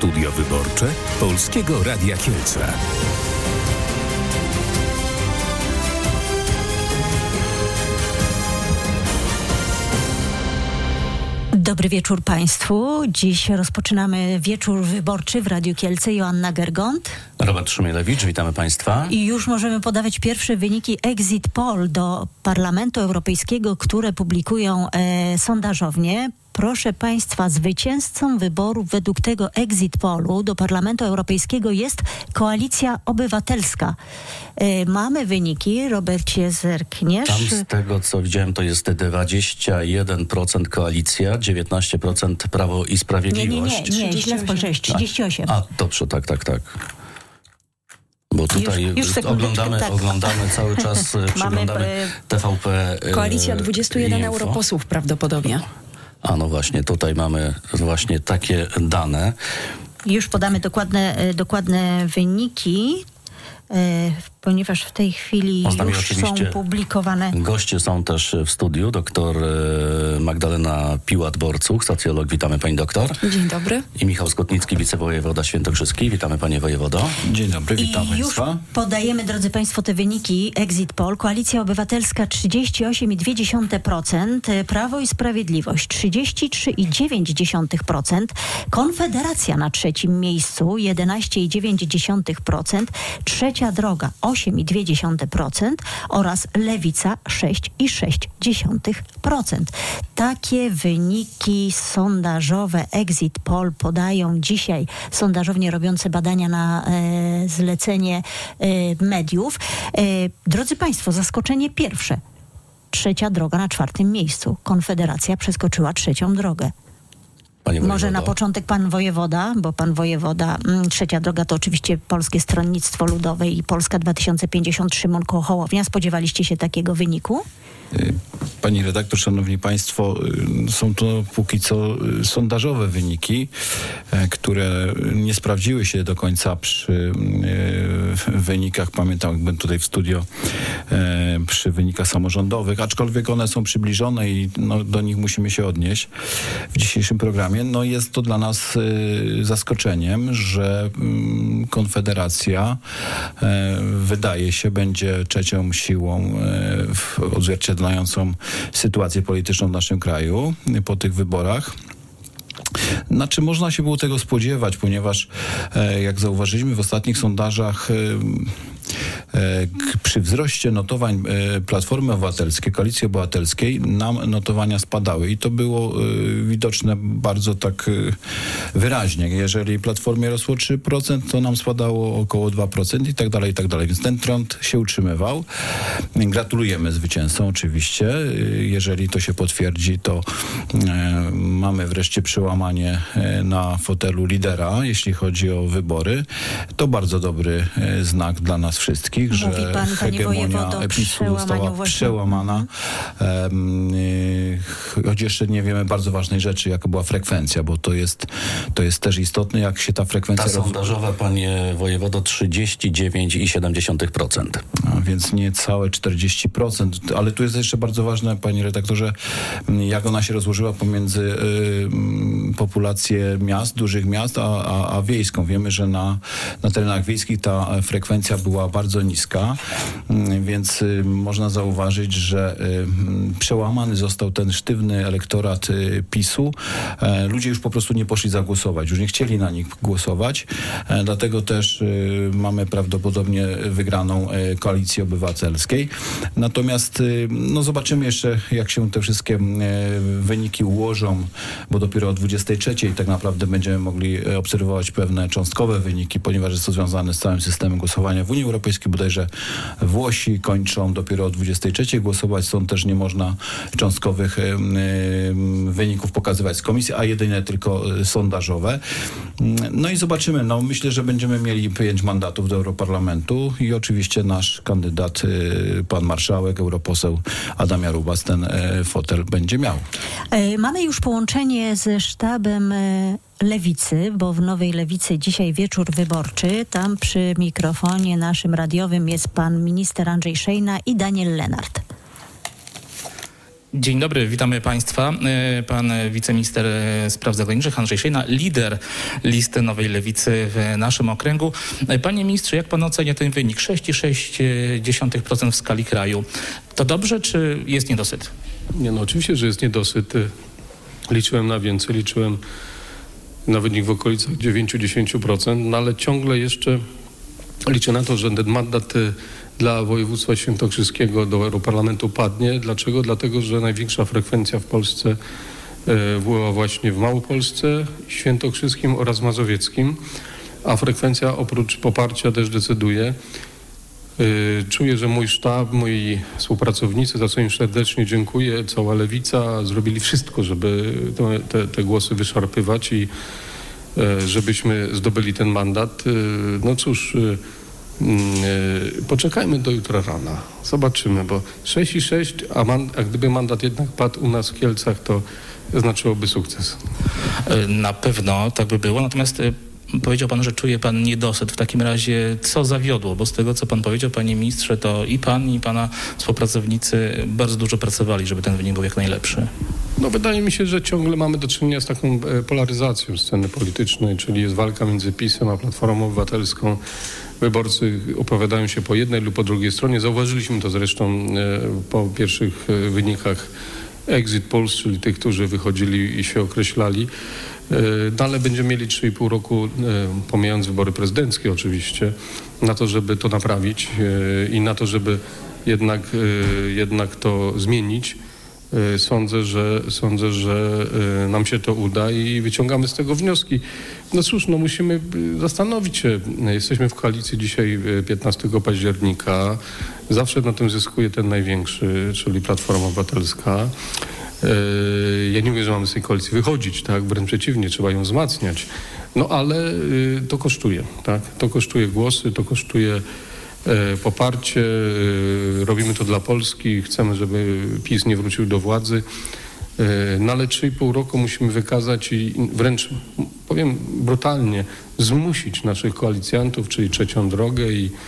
Studio Wyborcze Polskiego Radia Kielce. Dobry wieczór Państwu. Dziś rozpoczynamy wieczór wyborczy w Radiu Kielce. Joanna Gergont. Robert Szumielewicz, witamy Państwa. I już możemy podawać pierwsze wyniki Exit Poll do Parlamentu Europejskiego, które publikują sondażownie. Proszę Państwa, zwycięzcą wyborów według tego Exit Pollu do Parlamentu Europejskiego jest Koalicja Obywatelska. Mamy wyniki, Robercie, zerkniesz? Tam z tego, co widziałem, to jest 21% Koalicja, 19% Prawo i Sprawiedliwość. Nie, źle spojrzałeś, 38. A, dobrze, tak. Bo tutaj już oglądamy cały czas, przyglądamy TVP Koalicja 21 europosłów prawdopodobnie. A no właśnie, tutaj mamy właśnie takie dane. Już podamy dokładne wyniki, ponieważ w tej chwili już są publikowane. Goście są też w studiu. Doktor Magdalena Piłat-Borcuch, socjolog. Witamy pani doktor. Dzień dobry. I Michał Skotnicki, wicewojewoda świętokrzyski. Witamy panie wojewodo. Dzień dobry, witam państwa. Już podajemy, drodzy państwo, te wyniki Exit Poll. Koalicja Obywatelska 38,2%, Prawo i Sprawiedliwość 33,9%, Konfederacja na trzecim miejscu 11,9%, Trzecia Droga 8,2% oraz Lewica 6,6%. Takie wyniki sondażowe Exit Poll podają dzisiaj sondażownie robiące badania na zlecenie mediów. Drodzy państwo, zaskoczenie pierwsze. Trzecia Droga na czwartym miejscu. Konfederacja przeskoczyła Trzecią Drogę. Może na początek pan wojewoda, bo pan wojewoda, Trzecia Droga to oczywiście Polskie Stronnictwo Ludowe i Polska 2050, Szymon Hołownia. Spodziewaliście się takiego wyniku? Pani redaktor, szanowni państwo, są to póki co sondażowe wyniki, które nie sprawdziły się do końca przy wynikach, pamiętam jak byłem tutaj w studio, przy wynikach samorządowych, aczkolwiek one są przybliżone i do nich musimy się odnieść w dzisiejszym programie. Jest to dla nas zaskoczeniem, że Konfederacja wydaje się będzie trzecią siłą odzwierciedlającą sytuację polityczną w naszym kraju po tych wyborach. Znaczy można się było tego spodziewać, ponieważ jak zauważyliśmy w ostatnich sondażach, przy wzroście notowań Platformy Obywatelskiej, Koalicji Obywatelskiej nam notowania spadały i to było widoczne bardzo tak wyraźnie. Jeżeli Platformie rosło 3%, to nam spadało około 2% i tak dalej. Więc ten trend się utrzymywał. Gratulujemy zwycięzcom oczywiście. Jeżeli to się potwierdzi, to mamy wreszcie przełamanie na fotelu lidera, jeśli chodzi o wybory. To bardzo dobry znak dla nas wszystkich, że hegemonia PiS-u została przełamana. Choć jeszcze nie wiemy bardzo ważnej rzeczy, jaka była frekwencja, bo to jest też istotne, jak się ta frekwencja... Ta sondażowa, panie wojewodo, 39,7%. Więc niecałe 40%. Ale tu jest jeszcze bardzo ważne, panie redaktorze, jak ona się rozłożyła pomiędzy populację miast, dużych miast, a wiejską. Wiemy, że na terenach wiejskich ta frekwencja była bardzo niska, więc można zauważyć, że przełamany został ten sztywny elektorat PiS-u. Ludzie już po prostu nie poszli zagłosować, już nie chcieli na nich głosować, dlatego też mamy prawdopodobnie wygraną Koalicji Obywatelskiej. Natomiast zobaczymy jeszcze, jak się te wszystkie wyniki ułożą, bo dopiero o 23:00 tak naprawdę będziemy mogli obserwować pewne cząstkowe wyniki, ponieważ jest to związane z całym systemem głosowania w Unii Europejskiej. Bodajże Włosi kończą dopiero o 23:00 głosować, stąd też nie można cząstkowych wyników pokazywać z komisji, a jedynie tylko sondażowe. I zobaczymy. Myślę, że będziemy mieli 5 mandatów do Europarlamentu i oczywiście nasz kandydat, pan marszałek, europoseł Adam Jarubas, ten fotel będzie miał. Mamy już połączenie ze sztabem Lewicy, bo w Nowej Lewicy dzisiaj wieczór wyborczy. Tam przy mikrofonie naszym radiowym jest pan minister Andrzej Szejna i Daniel Lenart. Dzień dobry, witamy Państwa. Pan wiceminister spraw zagranicznych Andrzej Szejna, lider listy Nowej Lewicy w naszym okręgu. Panie ministrze, jak pan ocenia ten wynik? 6,6% w skali kraju. To dobrze, czy jest niedosyt? Nie, no oczywiście, że jest niedosyt. Liczyłem na więcej, liczyłem na wynik w okolicach 9-10%, no ale ciągle jeszcze liczę na to, że ten mandat dla województwa świętokrzyskiego do Europarlamentu padnie. Dlaczego? Dlatego, że największa frekwencja w Polsce była właśnie w Małopolsce, Świętokrzyskim oraz Mazowieckim, a frekwencja oprócz poparcia też decyduje. Czuję, że mój sztab, moi współpracownicy, za co im serdecznie dziękuję, cała Lewica, zrobili wszystko, żeby te głosy wyszarpywać i żebyśmy zdobyli ten mandat. No cóż, poczekajmy do jutra rana. Zobaczymy, bo 6,6, a gdyby mandat jednak padł u nas w Kielcach, to znaczyłoby sukces. Na pewno tak by było, natomiast powiedział pan, że czuje pan niedosyt. W takim razie co zawiodło? Bo z tego, co pan powiedział, panie ministrze, to i pan, i pana współpracownicy bardzo dużo pracowali, żeby ten wynik był jak najlepszy. No wydaje mi się, że ciągle mamy do czynienia z taką polaryzacją sceny politycznej, czyli jest walka między PiS-em a Platformą Obywatelską. Wyborcy opowiadają się po jednej lub po drugiej stronie. Zauważyliśmy to zresztą po pierwszych wynikach exit polls, czyli tych, którzy wychodzili i się określali. No, ale będziemy mieli 3,5 roku, pomijając wybory prezydenckie oczywiście, na to, żeby to naprawić i na to, żeby jednak to zmienić. Sądzę, że nam się to uda i wyciągamy z tego wnioski. No cóż, no musimy zastanowić się. Jesteśmy w koalicji dzisiaj 15 października. Zawsze na tym zyskuje ten największy, czyli Platforma Obywatelska. Ja nie mówię, że mamy z tej koalicji wychodzić, tak? Wręcz przeciwnie, trzeba ją wzmacniać. No ale to kosztuje, tak? To kosztuje głosy, to kosztuje poparcie. Robimy to dla Polski. Chcemy, żeby PiS nie wrócił do władzy. No ale 3,5 roku musimy wykazać i wręcz, powiem brutalnie, zmusić naszych koalicjantów, czyli Trzecią Drogę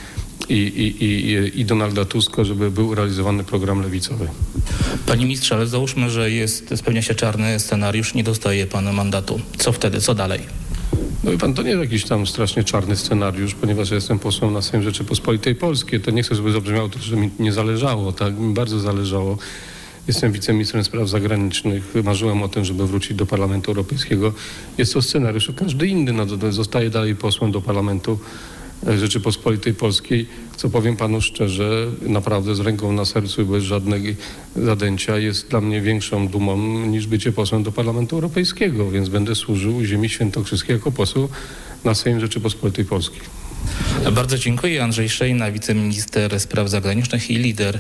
i Donalda Tuska, żeby był realizowany program lewicowy. Panie ministrze, ale załóżmy, że spełnia się czarny scenariusz, nie dostaje pan mandatu. Co wtedy? Co dalej? No i pan, to nie jest jakiś tam strasznie czarny scenariusz, ponieważ ja jestem posłem na Sejm Rzeczypospolitej Polskiej. To nie chcę, żeby zabrzmiało to, że mi nie zależało, tak? Mi bardzo zależało. Jestem wiceministrem spraw zagranicznych. Marzyłem o tym, żeby wrócić do Parlamentu Europejskiego. Jest to scenariusz, każdy inny. No, zostaje dalej posłem do Parlamentu Rzeczypospolitej Polskiej, co powiem panu szczerze, naprawdę z ręką na sercu i bez żadnego zadęcia jest dla mnie większą dumą niż bycie posłem do Parlamentu Europejskiego, więc będę służył ziemi świętokrzyskiej jako poseł na Sejm Rzeczypospolitej Polskiej. Bardzo dziękuję. Andrzej Szejna, wiceminister spraw zagranicznych i lider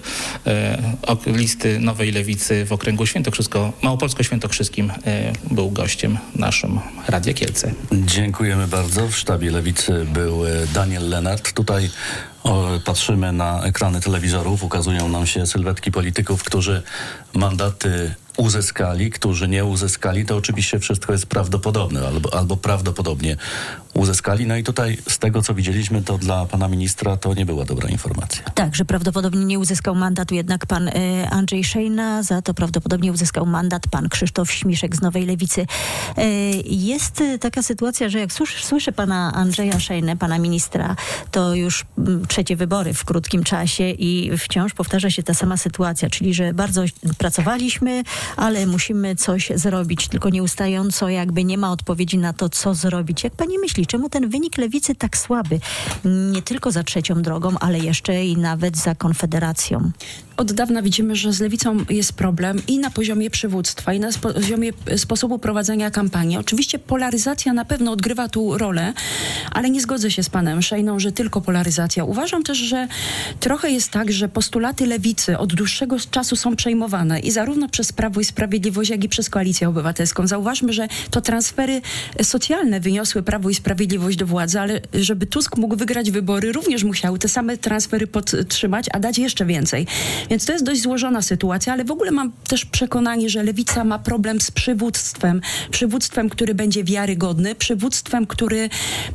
listy Nowej Lewicy w okręgu małopolsko-świętokrzyskim był gościem naszym Radia Kielce. Dziękujemy bardzo. W sztabie Lewicy był Daniel Lenart. Tutaj patrzymy na ekrany telewizorów. Ukazują nam się sylwetki polityków, którzy mandaty uzyskali, którzy nie uzyskali. To oczywiście wszystko jest prawdopodobne albo prawdopodobnie uzyskali. No i tutaj z tego, co widzieliśmy, to dla pana ministra to nie była dobra informacja. Tak, że prawdopodobnie nie uzyskał mandatu jednak pan Andrzej Szejna, za to prawdopodobnie uzyskał mandat pan Krzysztof Śmiszek z Nowej Lewicy. Jest taka sytuacja, że jak słyszę pana Andrzeja Szejnę, pana ministra, to już trzecie wybory w krótkim czasie i wciąż powtarza się ta sama sytuacja, czyli że bardzo pracowaliśmy, ale musimy coś zrobić, tylko nieustająco jakby nie ma odpowiedzi na to, co zrobić. Jak pani myśli, czemu ten wynik Lewicy tak słaby? Nie tylko za Trzecią Drogą, ale jeszcze i nawet za Konfederacją. Od dawna widzimy, że z Lewicą jest problem i na poziomie przywództwa, i na poziomie sposobu prowadzenia kampanii. Oczywiście polaryzacja na pewno odgrywa tu rolę, ale nie zgodzę się z panem Szejną, że tylko polaryzacja. Uważam też, że trochę jest tak, że postulaty Lewicy od dłuższego czasu są przejmowane i zarówno przez Prawo i Sprawiedliwość, jak i przez Koalicję Obywatelską. Zauważmy, że to transfery socjalne wyniosły Prawo i Sprawiedliwość do władzy, ale żeby Tusk mógł wygrać wybory, również musiał te same transfery podtrzymać, a dać jeszcze więcej. Więc to jest dość złożona sytuacja, ale w ogóle mam też przekonanie, że Lewica ma problem z przywództwem, który będzie wiarygodny, przywództwem, który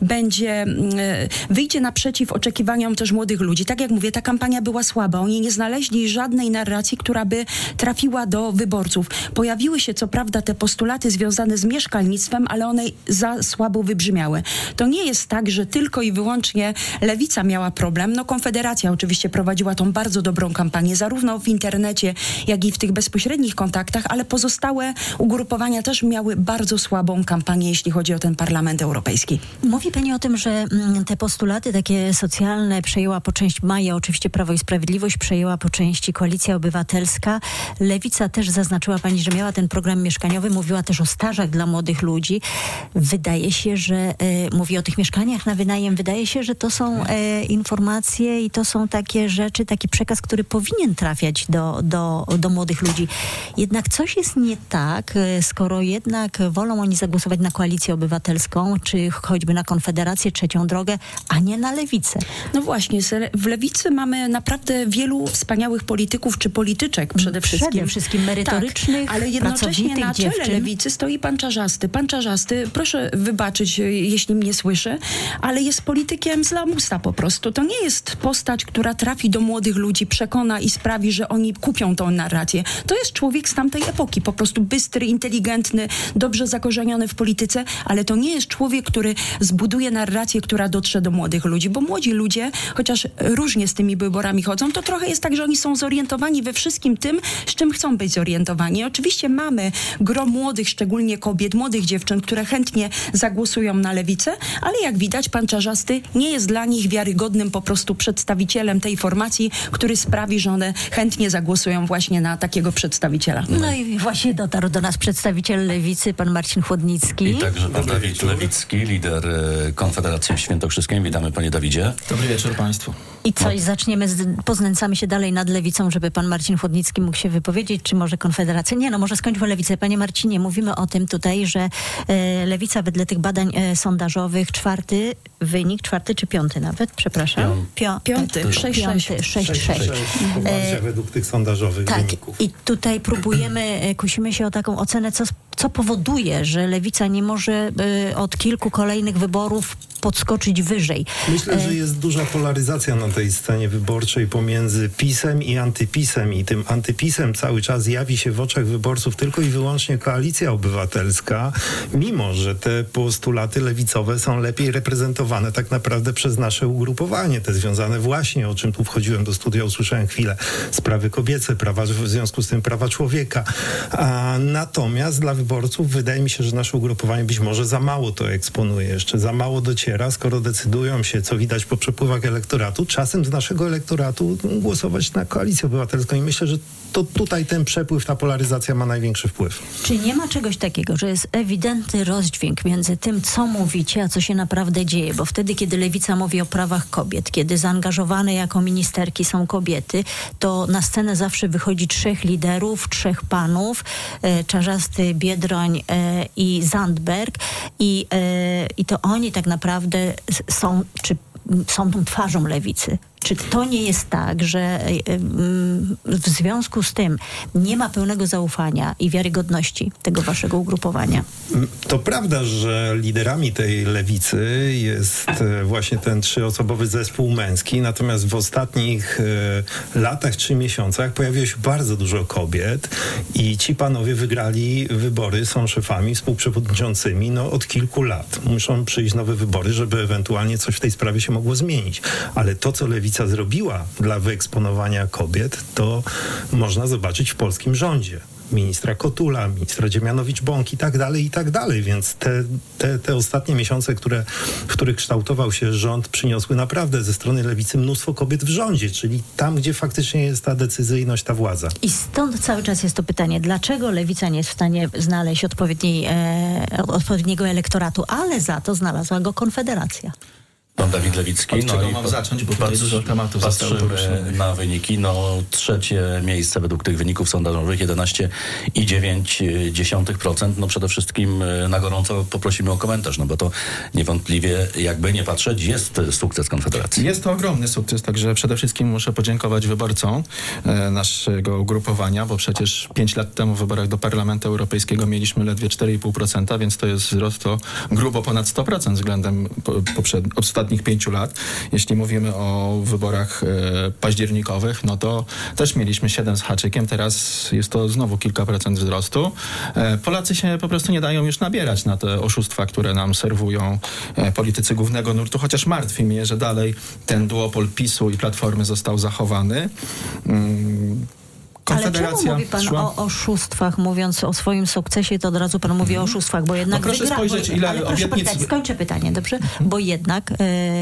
wyjdzie naprzeciw oczekiwaniom też młodych ludzi. Tak jak mówię, ta kampania była słaba. Oni nie znaleźli żadnej narracji, która by trafiła do wyborców. Pojawiły się co prawda te postulaty związane z mieszkalnictwem, ale one za słabo wybrzmiały. To nie jest tak, że tylko i wyłącznie Lewica miała problem. No Konfederacja oczywiście prowadziła tą bardzo dobrą kampanię, zarówno w internecie, jak i w tych bezpośrednich kontaktach, ale pozostałe ugrupowania też miały bardzo słabą kampanię, jeśli chodzi o ten Parlament Europejski. Mówi pani o tym, że te postulaty takie socjalne przejęła po części Maja, oczywiście Prawo i Sprawiedliwość, przejęła po części Koalicja Obywatelska. Lewica też zaznaczyła pani, że miała ten program mieszkaniowy, mówiła też o stażach dla młodych ludzi. Wydaje się, że mówi o tych mieszkaniach na wynajem, wydaje się, że to są informacje i to są takie rzeczy, taki przekaz, który powinien trafiać do młodych ludzi. Jednak coś jest nie tak, skoro jednak wolą oni zagłosować na Koalicję Obywatelską, czy choćby na Konfederację, Trzecią Drogę, a nie na Lewicę. No właśnie, w Lewicy mamy naprawdę wielu wspaniałych polityków, czy polityczek przede wszystkim. Przede wszystkim merytorycznych, tak, ale jednocześnie na czele dziewczyn. Lewicy stoi pan Czarzasty. Pan Czarzasty, proszę wybaczyć, jeśli mnie słyszy, ale jest politykiem z lamusa po prostu. To nie jest postać, która trafi do młodych ludzi, przekona i sprawi, że oni kupią tą narrację. To jest człowiek z tamtej epoki, po prostu bystry, inteligentny, dobrze zakorzeniony w polityce, ale to nie jest człowiek, który zbuduje narrację, która dotrze do młodych ludzi, bo młodzi ludzie, chociaż różnie z tymi wyborami chodzą, to trochę jest tak, że oni są zorientowani we wszystkim tym, z czym chcą być zorientowani. Oczywiście mamy gro młodych, szczególnie kobiet, młodych dziewczyn, które chętnie zagłosują na Lewicę, ale jak widać, pan Czarzasty nie jest dla nich wiarygodnym po prostu przedstawicielem tej formacji, który sprawi, że one chętnie zagłosują właśnie na takiego przedstawiciela. No i właśnie dotarł do nas przedstawiciel Lewicy, pan Marcin Chłodnicki. I także pan Dawid Lewicki, lider Konfederacji Świętokrzyskiej. Witamy, panie Dawidzie. Dobry wieczór państwu. I co, i poznęcamy się dalej nad Lewicą, żeby pan Marcin Chłodnicki mógł się wypowiedzieć, czy może Konfederacja? Nie, no może skończmy Lewicę. Panie Marcinie, mówimy o tym tutaj, że Lewica wedle tych badań sondażowych czwarty czy piąty nawet, przepraszam? Piąty, 6-6. Poparcia według tych sondażowych wyników. I tutaj kusimy się o taką ocenę, co powoduje, że Lewica nie może od kilku kolejnych wyborów podskoczyć wyżej. Myślę, że jest duża polaryzacja na tej scenie wyborczej pomiędzy PiS-em i antypisem. I tym antypisem cały czas jawi się w oczach wyborców tylko i wyłącznie Koalicja Obywatelska, mimo że te postulaty lewicowe są lepiej reprezentowane tak naprawdę przez nasze ugrupowanie. Te związane właśnie, o czym tu wchodziłem do studia, usłyszałem chwilę, sprawy kobiece, w związku z tym prawa człowieka. Natomiast dla wyborców wydaje mi się, że nasze ugrupowanie być może za mało to eksponuje, jeszcze za mało dociera, skoro decydują się, co widać po przepływach elektoratu, czasem z naszego elektoratu głosować na Koalicję Obywatelską i myślę, że to tutaj ten przepływ, ta polaryzacja ma największy wpływ. Czy nie ma czegoś takiego, że jest ewidentny rozdźwięk między tym, co mówicie, a co się naprawdę dzieje? Bo wtedy, kiedy Lewica mówi o prawach kobiet, kiedy zaangażowane jako ministerki są kobiety, to na scenę zawsze wychodzi 3 liderów, 3 panów, Czarzasty, Biedroń i Zandberg i to oni tak naprawdę są tą twarzą Lewicy. Czy to nie jest tak, że w związku z tym nie ma pełnego zaufania i wiarygodności tego waszego ugrupowania? To prawda, że liderami tej lewicy jest właśnie ten 3-osobowy zespół męski, natomiast w ostatnich latach, 3 miesiącach pojawiło się bardzo dużo kobiet i ci panowie wygrali wybory, są szefami, współprzewodniczącymi od kilku lat. Muszą przyjść nowe wybory, żeby ewentualnie coś w tej sprawie się mogło zmienić. Ale to, co Lewica zrobiła dla wyeksponowania kobiet, to można zobaczyć w polskim rządzie. Ministra Kotula, ministra Dziemianowicz-Bąk i tak dalej. Więc te ostatnie miesiące, w których kształtował się rząd, przyniosły naprawdę ze strony Lewicy mnóstwo kobiet w rządzie, czyli tam, gdzie faktycznie jest ta decyzyjność, ta władza. I stąd cały czas jest to pytanie, dlaczego Lewica nie jest w stanie znaleźć odpowiedniego elektoratu, ale za to znalazła go Konfederacja? Pan Dawid Lewicki. Od czego mam zacząć, bo tutaj dużo tematów zostało poruszonych. Na wyniki. Trzecie miejsce według tych wyników sondażowych, 11,9%. Przede wszystkim na gorąco poprosimy o komentarz, bo to niewątpliwie, jakby nie patrzeć, jest sukces Konfederacji. Jest to ogromny sukces, także przede wszystkim muszę podziękować wyborcom naszego ugrupowania, bo przecież 5 lat temu w wyborach do Parlamentu Europejskiego mieliśmy ledwie 4,5%, więc to jest wzrost o grubo ponad 100% względem ostatnich 5 lat. Jeśli mówimy o wyborach październikowych, to też mieliśmy 7 z haczykiem, teraz jest to znowu kilka procent wzrostu. Polacy się po prostu nie dają już nabierać na te oszustwa, które nam serwują politycy głównego nurtu, chociaż martwi mnie, że dalej ten duopol PiS-u i Platformy został zachowany. Ale czemu mówi pan o oszustwach, mówiąc o swoim sukcesie, to od razu pan mówi o oszustwach, bo jednak proszę spojrzeć, ile obietnic... Skończę pytanie, dobrze? Bo jednak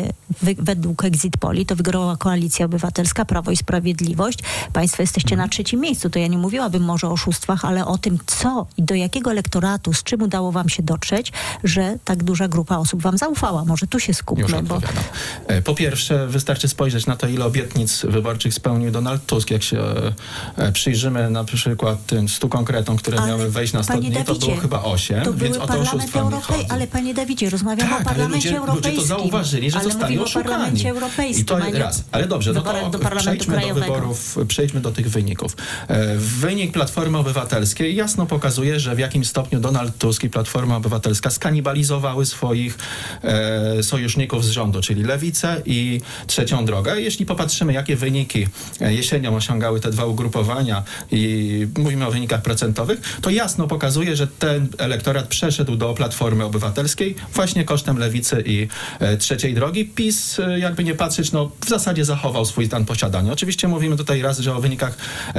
według Exit Poli to wygrała Koalicja Obywatelska, Prawo i Sprawiedliwość. Państwo jesteście na 3. miejscu, to ja nie mówiłabym może o oszustwach, ale o tym, co i do jakiego elektoratu, z czym udało wam się dotrzeć, że tak duża grupa osób wam zaufała. Może tu się skupmy, bo... Po pierwsze, wystarczy spojrzeć na to, ile obietnic wyborczych spełnił Donald Tusk. Jak się przyjrzymy na przykład tym 100 konkretom, które miały wejść na 100 dni, to było chyba 8, to więc o to oszustwa mi chodzi. Ale panie Dawidzie, rozmawiamy o Parlamencie Europejskim. Ludzie to zauważyli, że zostali oszukani. I to raz. Ale dobrze, przejdźmy do wyborów, przejdźmy do tych wyników. Wynik Platformy Obywatelskiej jasno pokazuje, że w jakim stopniu Donald Tusk i Platforma Obywatelska skanibalizowały swoich sojuszników z rządu, czyli Lewicę i Trzecią Drogę. Jeśli popatrzymy, jakie wyniki jesienią osiągały te dwa ugrupowania i mówimy o wynikach procentowych, to jasno pokazuje, że ten elektorat przeszedł do Platformy Obywatelskiej właśnie kosztem Lewicy i Trzeciej Drogi. PiS, jakby nie patrzeć, w zasadzie zachował swój stan posiadania. Oczywiście mówimy tutaj raz, że o wynikach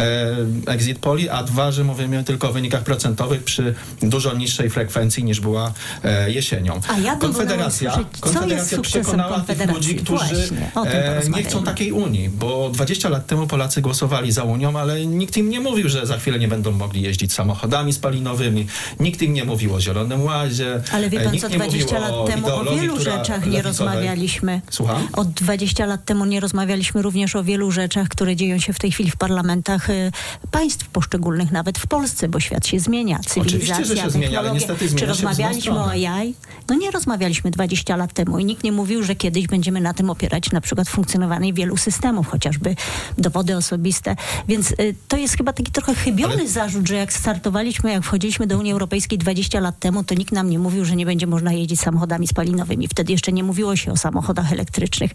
Exit Poli, a dwa, że mówimy tylko o wynikach procentowych przy dużo niższej frekwencji niż była jesienią. A ja Konfederacja przekonała tych ludzi, którzy nie chcą takiej Unii, bo 20 lat temu Polacy głosowali za Unią, ale nikt im nie mówił, że za chwilę nie będą mogli jeździć samochodami spalinowymi. Nikt im nie mówił o Zielonym Łazie. Ale wie pan co, 20 lat temu o wielu rzeczach nie rozmawialiśmy. Słucham? Od 20 lat temu nie rozmawialiśmy również o wielu rzeczach, które dzieją się w tej chwili w parlamentach państw poszczególnych, nawet w Polsce, bo świat się zmienia. Cywilizacja, oczywiście, że się zmienia, ale niestety zmienia. Czy rozmawialiśmy o AI? Nie rozmawialiśmy 20 lat temu i nikt nie mówił, że kiedyś będziemy na tym opierać na przykład funkcjonowanie wielu systemów, chociażby dowody osobiste. Więc to jest chyba taki trochę chybiony zarzut, że jak startowaliśmy, jak wchodziliśmy do Unii Europejskiej 20 lat temu, to nikt nam nie mówił, że nie będzie można jeździć samochodami spalinowymi. Wtedy jeszcze nie mówiło się o samochodach elektrycznych.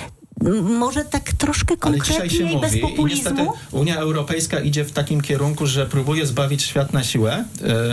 Może tak troszkę konkretniej, bez populizmu? I niestety Unia Europejska idzie w takim kierunku, że próbuje zbawić świat na siłę,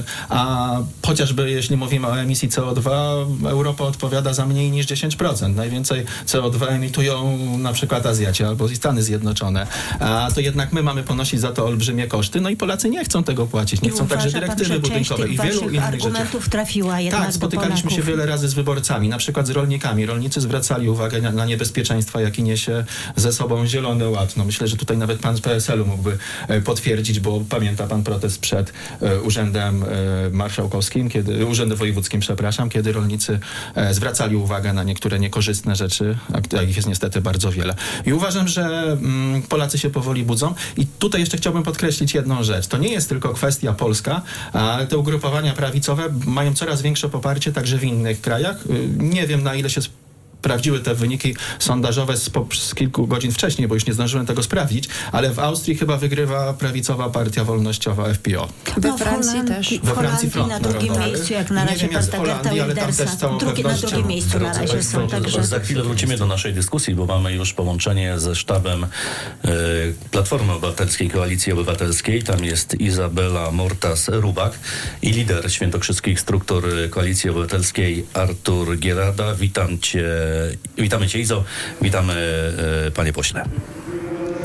a chociażby jeśli mówimy o emisji CO2, Europa odpowiada za mniej niż 10%. Najwięcej CO2 emitują na przykład Azjaci albo Stany Zjednoczone, a to jednak my mamy ponosić za to olbrzymie koszty, i Polacy nie chcą tego płacić, nie chcą także dyrektywy budynkowej i wielu innych argumentów trafiła jednak tak, spotykaliśmy się wiele razy z wyborcami, na przykład z rolnikami. Rolnicy zwracali uwagę na niebezpieczeństwa, jaki niesie ze sobą Zielony Ład. Myślę, że tutaj nawet pan z PSL-u mógłby potwierdzić, bo pamięta pan protest przed Urzędem Marszałkowskim, Urzędem Wojewódzkim, kiedy rolnicy zwracali uwagę na niektóre niekorzystne rzeczy, a ich jest niestety bardzo wiele. I uważam, że Polacy się powoli budzą. I tutaj jeszcze chciałbym podkreślić jedną rzecz. To nie jest tylko kwestia polska, ale te ugrupowania prawicowe mają coraz większe poparcie także w innych krajach. Nie wiem, na ile się sprawdziły te wyniki sondażowe z kilku godzin wcześniej, bo już nie zdążyłem tego sprawdzić, ale w Austrii chyba wygrywa prawicowa partia wolnościowa FPO. We Francji też. We Francji Front na drugim miejscu, jak na razie Partia Wildersa. Na drugim miejscu na razie są. Także za chwilę wrócimy do naszej dyskusji, bo mamy już połączenie ze sztabem Platformy Obywatelskiej, Koalicji Obywatelskiej. Tam jest Izabela Mortas-Rubak i lider świętokrzyskich struktur Koalicji Obywatelskiej Artur Gierada. Witamy cię, Izo. Witamy, panie pośle.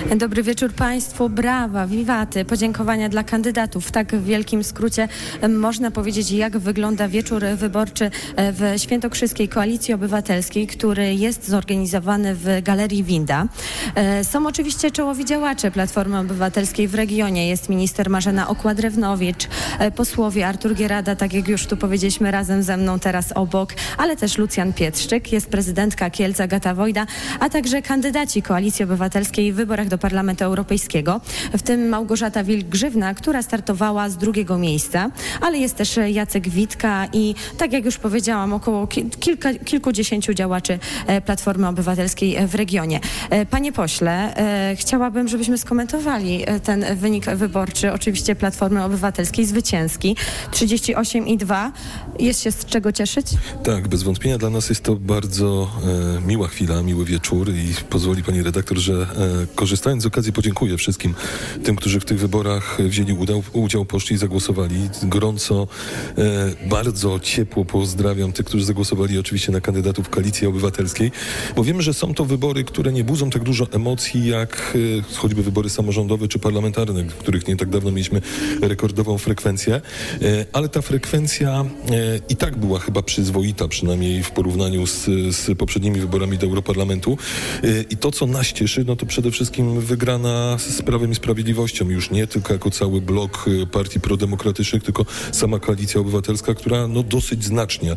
Dobry wieczór Państwu, brawa, wiwaty, podziękowania dla kandydatów. W tak wielkim skrócie można powiedzieć, jak wygląda wieczór wyborczy w Świętokrzyskiej Koalicji Obywatelskiej, który jest zorganizowany w Galerii Winda. Są oczywiście czołowi działacze Platformy Obywatelskiej w regionie. Jest minister Marzena Okła-Drewnowicz, posłowie Artur Gierada, tak jak już tu powiedzieliśmy, razem ze mną teraz obok, ale też Lucjan Pietrzyk, jest prezydentka Kielc Agata Wojda, a także kandydaci Koalicji Obywatelskiej w wyborach do Parlamentu Europejskiego, w tym Małgorzata Wilk-Grzywna, która startowała z 2. miejsca, ale jest też Jacek Witka i tak jak już powiedziałam, około kilkudziesięciu działaczy Platformy Obywatelskiej w regionie. Panie pośle, chciałabym, żebyśmy skomentowali ten wynik wyborczy, oczywiście Platformy Obywatelskiej, zwycięski, 38,2. Jest się z czego cieszyć? Tak, bez wątpienia dla nas jest to bardzo miła chwila, miły wieczór i pozwoli pani redaktor, że korzystając z okazji podziękuję wszystkim tym, którzy w tych wyborach wzięli udział, poszli i zagłosowali. Gorąco, bardzo ciepło pozdrawiam tych, którzy zagłosowali oczywiście na kandydatów Koalicji Obywatelskiej, bo wiemy, że są to wybory, które nie budzą tak dużo emocji jak choćby wybory samorządowe czy parlamentarne, w których nie tak dawno mieliśmy rekordową frekwencję, ale ta frekwencja i tak była chyba przyzwoita, przynajmniej w porównaniu z poprzednimi wyborami do Europarlamentu. I to, co nas cieszy, no to przede wszystkim wygrana z Prawem i Sprawiedliwością, już nie tylko jako cały blok partii prodemokratycznych, tylko sama Koalicja Obywatelska, która no dosyć znacznie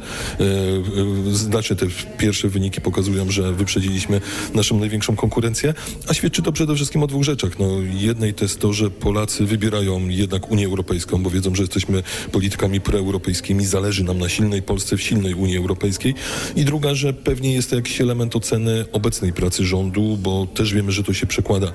te pierwsze wyniki pokazują, że wyprzedziliśmy naszą największą konkurencję, a świadczy to przede wszystkim o dwóch rzeczach. No, jednej to jest to, że Polacy wybierają jednak Unię Europejską, bo wiedzą, że jesteśmy politykami proeuropejskimi, zależy nam na silnej Polsce w silnej Unii Europejskiej, i druga, że pewnie jest to jakiś element oceny obecnej pracy rządu, bo też wiemy, że to się przekłada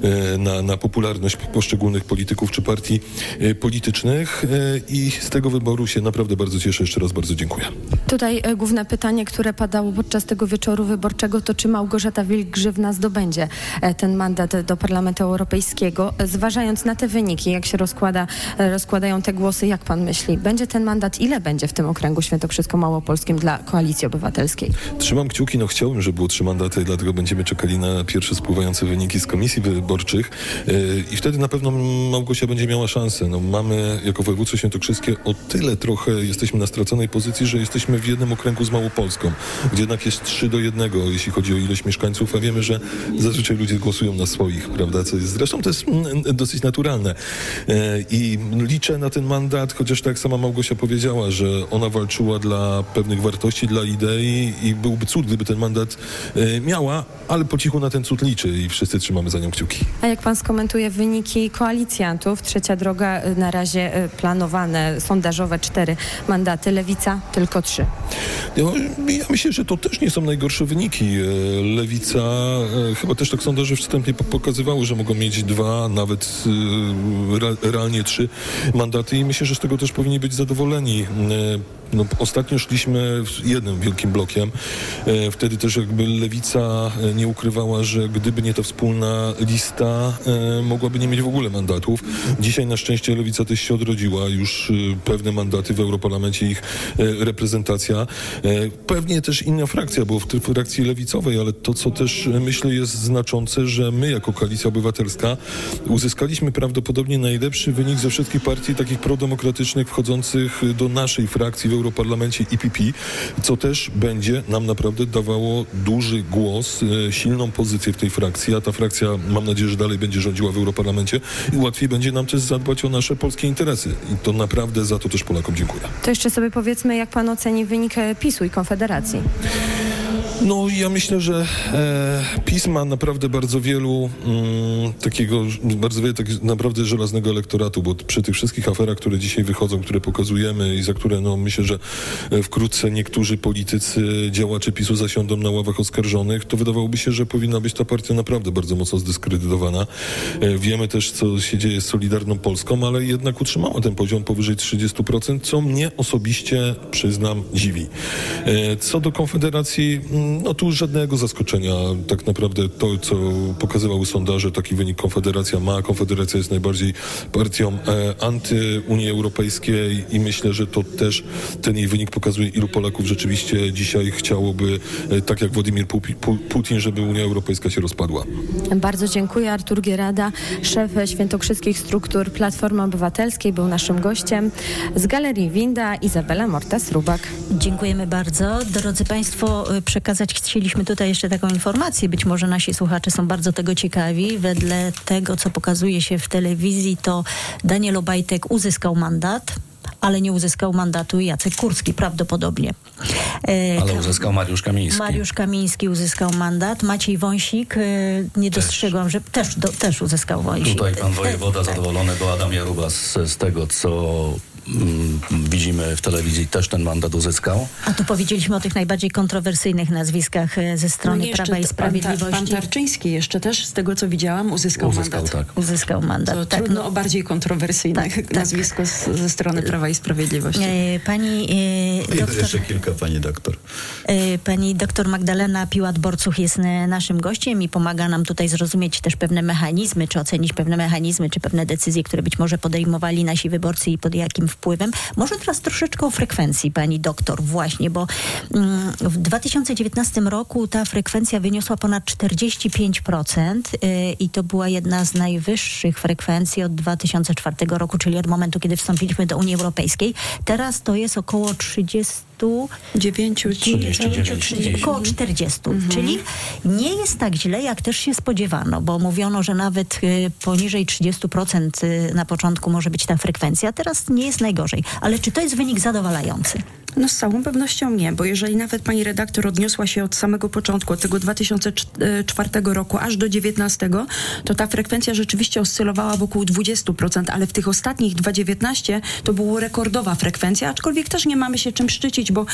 na popularność poszczególnych polityków czy partii politycznych, i z tego wyboru się naprawdę bardzo cieszę. Jeszcze raz bardzo dziękuję. Tutaj główne pytanie, które padało podczas tego wieczoru wyborczego, to czy Małgorzata Wilk-Grzywna zdobędzie ten mandat do Parlamentu Europejskiego. Zważając na te wyniki, jak się rozkładają te głosy, jak pan myśli, będzie ten mandat, ile będzie w tym okręgu świętokrzysko-małopolskim dla Koalicji Obywatelskiej? Trzymam kciuki, chciałbym, żeby było 3 mandaty, dlatego będziemy czekali na pierwsze spływające wyniki z komisji wyborczych i wtedy na pewno Małgosia będzie miała szansę. Mamy jako województwo świętokrzyskie o tyle trochę jesteśmy na straconej pozycji, że jesteśmy w jednym okręgu z Małopolską, gdzie jednak jest 3:1, jeśli chodzi o ilość mieszkańców, a wiemy, że zazwyczaj ludzie głosują na swoich, prawda, co jest zresztą to jest dosyć naturalne. I liczę na ten mandat, chociaż tak jak sama Małgosia powiedziała, że ona walczyła dla pewnych wartości, dla idei i byłby cud, gdyby ten mandat miała, ale po cichu na ten cud liczy i wszyscy trzymamy za nią kciuki. A jak pan skomentuje wyniki koalicjantów? Trzecia droga na razie planowane, sondażowe 4 mandaty, Lewica tylko 3. Ja myślę, że to też nie są najgorsze wyniki. Lewica chyba też tak sondaże wstępnie pokazywały, że mogą mieć 2, nawet realnie 3 mandaty i myślę, że z tego też powinni być zadowoleni. Ostatnio szliśmy jednym wielkim blokiem. Wtedy też jakby Lewica nie ukrywała, że gdyby nie ta wspólna lista, mogłaby nie mieć w ogóle mandatów. Dzisiaj na szczęście Lewica też się odrodziła. Już pewne mandaty w Europarlamencie, ich reprezentacja. Pewnie też inna frakcja, bo w tej frakcji lewicowej, ale to, co też myślę jest znaczące, że my jako Koalicja Obywatelska uzyskaliśmy prawdopodobnie najlepszy wynik ze wszystkich partii takich prodemokratycznych wchodzących do naszej frakcji w Europarlamencie EPP, co też będzie nam naprawdę dawało duży głos, silną pozycję w tej frakcji, a ta frakcja, mam nadzieję, że dalej będzie rządziła w Europarlamencie i łatwiej będzie nam też zadbać o nasze polskie interesy. I to naprawdę za to też Polakom dziękuję. To jeszcze sobie powiedzmy, jak pan oceni wynik PiS-u i Konfederacji? Ja myślę, że PiS ma naprawdę bardzo wielu tak naprawdę żelaznego elektoratu, bo przy tych wszystkich aferach, które dzisiaj wychodzą, które pokazujemy i za które myślę, że wkrótce niektórzy politycy, działacze PiS-u zasiądą na ławach oskarżonych, to wydawałoby się, że powinna być ta partia naprawdę bardzo mocno zdyskredytowana. Wiemy też, co się dzieje z Solidarną Polską, ale jednak utrzymała ten poziom powyżej 30%, co mnie osobiście, przyznam, dziwi. Co do Konfederacji, Tu żadnego zaskoczenia. Tak naprawdę to, co pokazywały sondaże, taki wynik Konfederacja ma. Konfederacja jest najbardziej partią anty-Unii Europejskiej i myślę, że to też ten jej wynik pokazuje, ilu Polaków rzeczywiście dzisiaj chciałoby, tak jak Władimir Putin, żeby Unia Europejska się rozpadła. Bardzo dziękuję. Artur Gierada, szef świętokrzyskich struktur Platformy Obywatelskiej, był naszym gościem. Z Galerii Winda Izabela Morta-Srubak. Dziękujemy bardzo. Drodzy Państwo, przekazać chcieliśmy tutaj jeszcze taką informację. Być może nasi słuchacze są bardzo tego ciekawi. Wedle tego, co pokazuje się w telewizji, to Daniel Obajtek uzyskał mandat, ale nie uzyskał mandatu Jacek Kurski prawdopodobnie. Ale uzyskał Mariusz Kamiński. Mariusz Kamiński uzyskał mandat. Maciej Wąsik, nie dostrzegłam, że też uzyskał Wąsik. Tutaj pan wojewoda zadowolony, bo Adam Jaruba z tego, co widzimy w telewizji, też ten mandat uzyskał. A tu powiedzieliśmy o tych najbardziej kontrowersyjnych nazwiskach ze strony Prawa i Sprawiedliwości. Pan Tarczyński jeszcze też, z tego co widziałam, uzyskał mandat. Tak. Uzyskał mandat. To trudno o bardziej kontrowersyjne nazwisko ze strony Prawa i Sprawiedliwości. Pani doktor... Jeszcze kilka, pani doktor. Pani doktor Magdalena Piłat-Borcuch jest naszym gościem i pomaga nam tutaj zrozumieć też pewne mechanizmy, czy ocenić pewne mechanizmy, czy pewne decyzje, które być może podejmowali nasi wyborcy i pod jakim wpływem. Może teraz troszeczkę o frekwencji, pani doktor, właśnie, bo w 2019 roku ta frekwencja wyniosła ponad 45% i to była jedna z najwyższych frekwencji od 2004 roku, czyli od momentu, kiedy wstąpiliśmy do Unii Europejskiej. Teraz to jest około 39, około 40, czyli nie jest tak źle, jak też się spodziewano, bo mówiono, że nawet poniżej 30% na początku może być ta frekwencja. Teraz nie jest najgorzej. Ale czy to jest wynik zadowalający? No z całą pewnością nie, bo jeżeli nawet pani redaktor odniosła się od samego początku, od tego 2004 roku aż do 2019, to ta frekwencja rzeczywiście oscylowała wokół 20%, ale w tych ostatnich 2019 to była rekordowa frekwencja, aczkolwiek też nie mamy się czym szczycić, bo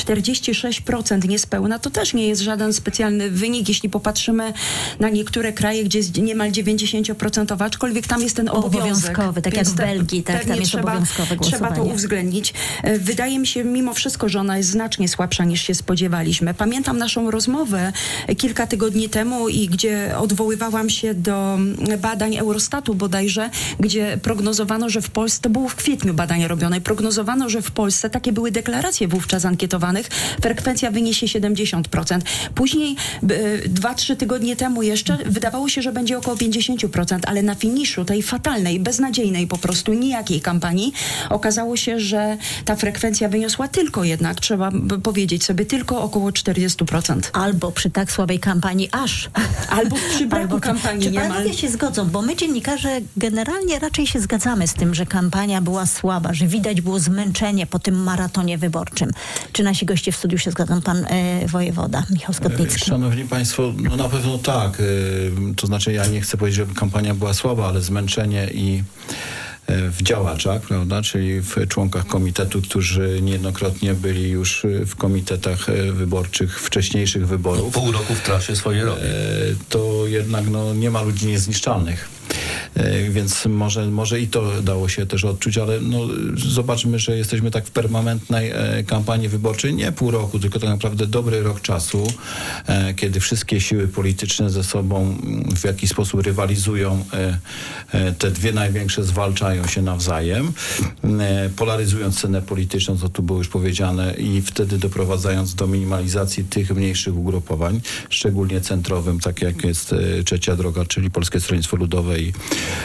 46% niespełna to też nie jest żaden specjalny wynik, jeśli popatrzymy na niektóre kraje, gdzie jest niemal 90%, aczkolwiek tam jest ten obowiązkowy, tak jak w Belgii, tak, tam jest obowiązkowe głosowanie. Trzeba to uwzględnić. Wydaje mi się mimo wszystko, że ona jest znacznie słabsza niż się spodziewaliśmy. Pamiętam naszą rozmowę kilka tygodni temu i gdzie odwoływałam się do badań Eurostatu bodajże, gdzie prognozowano, że w Polsce, to było w kwietniu badania robione, prognozowano, że w Polsce, takie były deklaracje wówczas ankietowanych, frekwencja wyniesie 70%. Później 2-3 tygodnie temu jeszcze wydawało się, że będzie około 50%, ale na finiszu tej fatalnej, beznadziejnej po prostu nijakiej kampanii okazało się, że ta frekwencja wyniosła tylko jednak, trzeba powiedzieć sobie, tylko około 40%. Albo przy tak słabej kampanii Albo przy braku kampanii czy niemal. panowie się zgodzą? Bo my dziennikarze generalnie raczej się zgadzamy z tym, że kampania była słaba, że widać było zmęczenie po tym maratonie wyborczym. Czy nasi goście w studiu się zgadzą? Pan wojewoda Michał Skotnicki. Szanowni państwo, no na pewno tak. To znaczy ja nie chcę powiedzieć, że kampania była słaba, ale zmęczenie i w działaczach, prawda, czyli w członkach komitetu, którzy niejednokrotnie byli już w komitetach wyborczych wcześniejszych wyborów. Pół roku w trasie swojej robi. To jednak nie ma ludzi niezniszczalnych. Więc może i to dało się też odczuć, ale zobaczmy, że jesteśmy tak w permanentnej kampanii wyborczej, nie pół roku, tylko tak naprawdę dobry rok czasu, kiedy wszystkie siły polityczne ze sobą w jakiś sposób rywalizują, te dwie największe zwalczają się nawzajem, polaryzując scenę polityczną, co tu było już powiedziane, i wtedy doprowadzając do minimalizacji tych mniejszych ugrupowań, szczególnie centrowym, tak jak jest Trzecia Droga, czyli Polskie Stronnictwo Ludowe i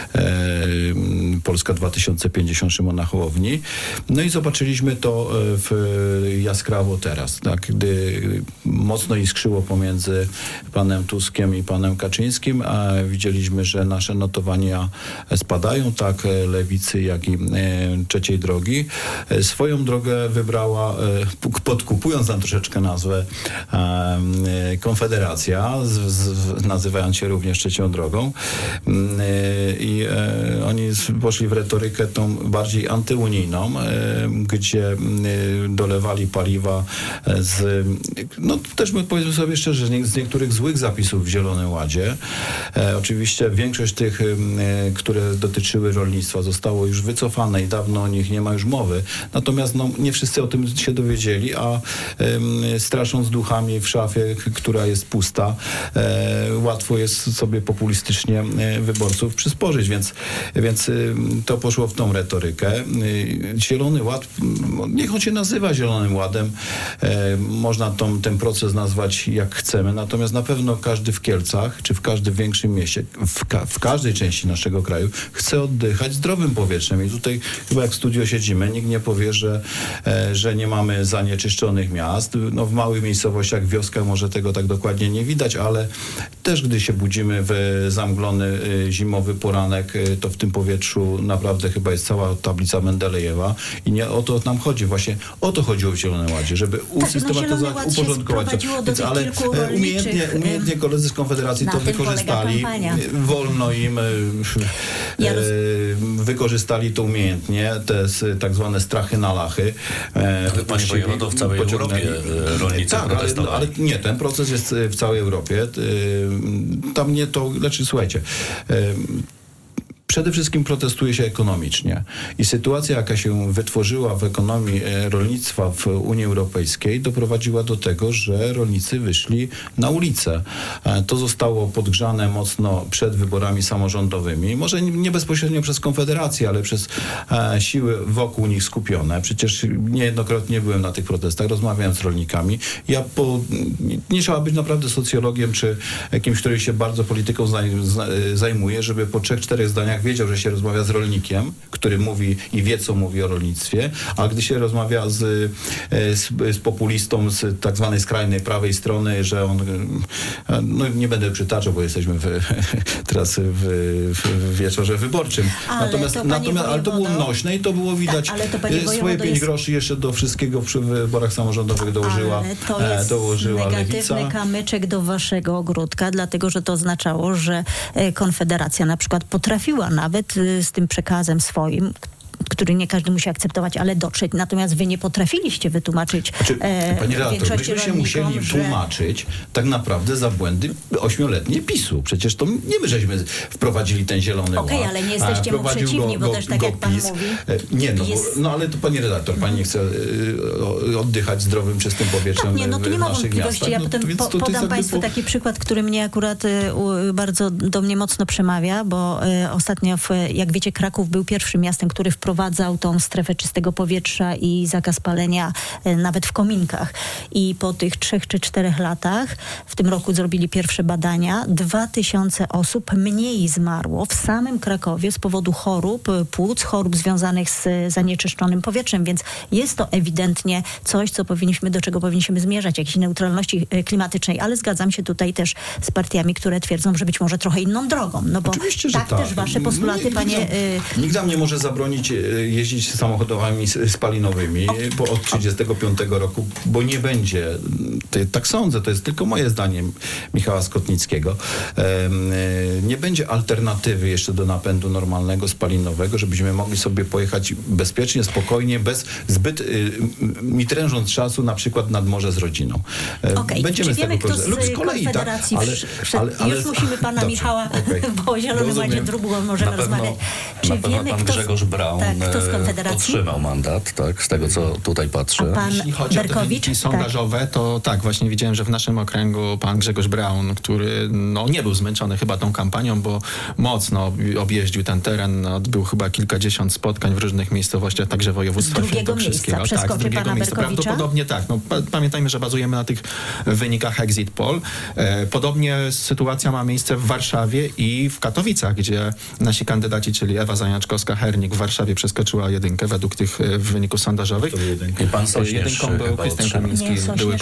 Polska 2050 Szymona Hołowni. No i zobaczyliśmy to jaskrawo teraz, tak, gdy mocno iskrzyło pomiędzy panem Tuskiem i panem Kaczyńskim, a widzieliśmy, że nasze notowania spadają, tak Lewicy, jak i Trzeciej Drogi. Swoją drogę wybrała, podkupując nam troszeczkę nazwę, Konfederacja, nazywając się również Trzecią Drogą. i oni poszli w retorykę tą bardziej antyunijną, gdzie dolewali paliwa też my powiedzmy sobie szczerze, z niektórych złych zapisów w Zielonym Ładzie. Oczywiście większość tych, które dotyczyły rolnictwa, zostało już wycofane i dawno o nich nie ma już mowy. Natomiast nie wszyscy o tym się dowiedzieli, a strasząc duchami w szafie, która jest pusta, łatwo jest sobie populistycznie wyborców przysporzyć, więc to poszło w tą retorykę. Zielony Ład, niech on się nazywa Zielonym Ładem, można ten proces nazwać jak chcemy, natomiast na pewno każdy w Kielcach, czy w każdym większym mieście, w każdej części naszego kraju chce oddychać zdrowym powietrzem i tutaj chyba jak w studio siedzimy, nikt nie powie, że nie mamy zanieczyszczonych miast. W małych miejscowościach, wioskach może tego tak dokładnie nie widać, ale też gdy się budzimy w zamglony zimowy poranek, to w tym powietrzu naprawdę chyba jest cała tablica Mendelejewa i nie o to nam chodzi. Właśnie o to chodziło w Zielonym Ładzie, żeby usystematyzować, uporządkować to. Ale umiejętnie koledzy z Konfederacji to wykorzystali. Wolno im wykorzystali to umiejętnie, te tak zwane strachy na lachy. Panie wojewodo, w całej Europie rolnicy protestowali. Ale nie, ten proces jest w całej Europie. Tam nie to, słuchajcie, przede wszystkim protestuje się ekonomicznie i sytuacja, jaka się wytworzyła w ekonomii rolnictwa w Unii Europejskiej, doprowadziła do tego, że rolnicy wyszli na ulicę. To zostało podgrzane mocno przed wyborami samorządowymi, może nie bezpośrednio przez Konfederację, ale przez siły wokół nich skupione. Przecież niejednokrotnie byłem na tych protestach, rozmawiałem z rolnikami. Nie trzeba być naprawdę socjologiem, czy kimś, który się bardzo polityką zajmuje, żeby po 3-4 zdaniach wiedział, że się rozmawia z rolnikiem, który mówi i wie, co mówi o rolnictwie, a gdy się rozmawia z populistą z tak zwanej skrajnej prawej strony, że on, nie będę przytaczał, bo jesteśmy teraz w wieczorze wyborczym. Ale to było nośne i to było widać. Swoje 5 groszy jeszcze do wszystkiego w wyborach samorządowych dołożyła Lewica. Negatywny kamyczek do waszego ogródka, dlatego, że to oznaczało, że Konfederacja na przykład potrafiła nawet z tym przekazem swoim, który nie każdy musi akceptować, ale dotrzeć. Natomiast wy nie potrafiliście wytłumaczyć Pani redaktor, myśmy się musieli tłumaczyć tak naprawdę za błędy 8-letnie PiS-u. Przecież to nie my żeśmy wprowadzili ten Zielony Ład. Okej, ale nie jesteście mu przeciwni, bo też tak jak pan mówi. Ale to pani redaktor, pani nie chce oddychać zdrowym, czystym powietrzem to nie ma wątpliwości. Ja potem podam państwu taki przykład, który mnie akurat bardzo do mnie mocno przemawia, bo ostatnio, jak wiecie, Kraków był pierwszym miastem, który wprowadzał tą strefę czystego powietrza i zakaz palenia nawet w kominkach. I po tych 3 czy 4 latach, w tym roku zrobili pierwsze badania, 2000 osób mniej zmarło w samym Krakowie z powodu chorób płuc, chorób związanych z zanieczyszczonym powietrzem, więc jest to ewidentnie coś, do czego powinniśmy zmierzać, jakiejś neutralności klimatycznej, ale zgadzam się tutaj też z partiami, które twierdzą, że być może trochę inną drogą. No bo oczywiście, że tak. Też wasze postulaty, panie... Nikt nam nie może zabronić jeździć samochodami spalinowymi od 1935 roku, bo nie będzie, tak sądzę, to jest tylko moje zdanie Michała Skotnickiego, nie będzie alternatywy jeszcze do napędu normalnego spalinowego, żebyśmy mogli sobie pojechać bezpiecznie, spokojnie, bez zbyt mitrężąc czasu, na przykład nad morze z rodziną. Będziemy z tego korzystać. Lub z kolei, ale już musimy pana Michała, bo o Zielonym Ładzie drugą możemy rozmawiać. Czy wiemy, pan Grzegorz Braun otrzymał mandat, z tego co tutaj patrzę. A pan Jeśli chodzi Berkowicz? o te wyniki sondażowe, to właśnie widziałem, że w naszym okręgu pan Grzegorz Braun, który nie był zmęczony chyba tą kampanią, bo mocno objeździł ten teren, odbył chyba kilkadziesiąt spotkań w różnych miejscowościach, także województwa świętokrzyskiego. Z drugiego miejsca. Prawdopodobnie tak. Pamiętajmy, że bazujemy na tych wynikach Exit Poll. Podobnie sytuacja ma miejsce w Warszawie i w Katowicach, gdzie nasi kandydaci, czyli Ewa Zajączkowska-Hernik w Warszawie przeskoczyła 1 według tych wyników sondażowych. I pan Sośnierz jedynką był Krystian Kamiński, były poseł.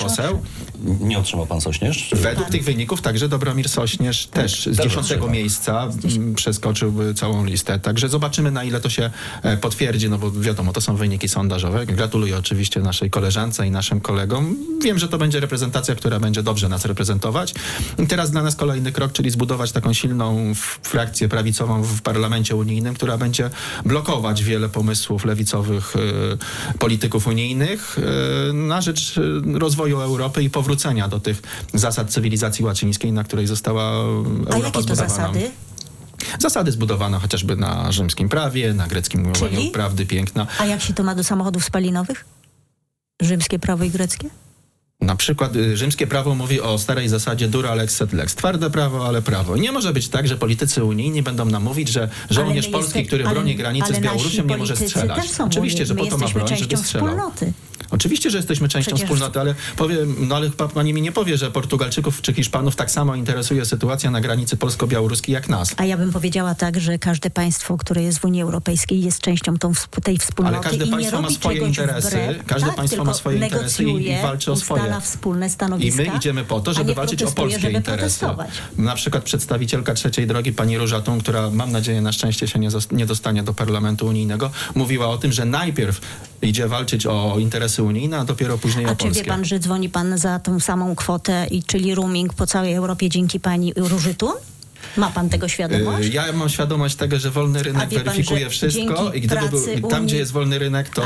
Nie otrzymał pan Sośnierz? Według tych wyników także Dobromir Sośnierz też z 10. miejsca przeskoczyłby całą listę. Także zobaczymy, na ile to się potwierdzi, no bo wiadomo, to są wyniki sondażowe. Gratuluję oczywiście naszej koleżance i naszym kolegom. Wiem, że to będzie reprezentacja, która będzie dobrze nas reprezentować. I teraz dla nas kolejny krok, czyli zbudować taką silną frakcję prawicową w Parlamencie Unijnym, która będzie blokować wiele pomysłów lewicowych polityków unijnych na rzecz rozwoju Europy i powrócenia do tych zasad cywilizacji łacińskiej, na której została Europa jakie to zbudowana. zasady? Zasady zbudowano chociażby na rzymskim prawie, na greckim umiłowaniu prawdy piękna. A jak się to ma do samochodów spalinowych? Rzymskie prawo i greckie? Na przykład rzymskie prawo mówi o starej zasadzie dura lex sed lex. Twarde prawo, ale prawo. I nie może być tak, że politycy unijni będą nam mówić, że żołnierz polski, który broni granicy z Białorusią, nie może strzelać. Oczywiście, że po to ma broń, żeby strzelał. Wspólnoty. Oczywiście, że jesteśmy częścią wspólnoty, ale ale pani mi nie powie, że Portugalczyków czy Hiszpanów tak samo interesuje sytuacja na granicy polsko-białoruskiej jak nas. A ja bym powiedziała tak, że każde państwo, które jest w Unii Europejskiej, jest częścią tej wspólnoty. Ale każde państwo ma swoje interesy. Każde państwo ma swoje interesy i walczy o swoje. Wspólne stanowiska, I my idziemy po to, żeby walczyć o polskie interesy. Na przykład przedstawicielka trzeciej drogi, pani Róża Thun, która mam nadzieję na szczęście się nie dostanie do Parlamentu Unijnego, mówiła o tym, że najpierw idzie walczyć o interesy unijne, a dopiero później o polskie. A czy wie pan, że dzwoni pan za tą samą kwotę, czyli roaming po całej Europie dzięki pani Róży Thun? Ma pan tego świadomość? Ja mam świadomość tego, że wolny rynek weryfikuje wszystko i gdyby tam, gdzie jest wolny rynek, to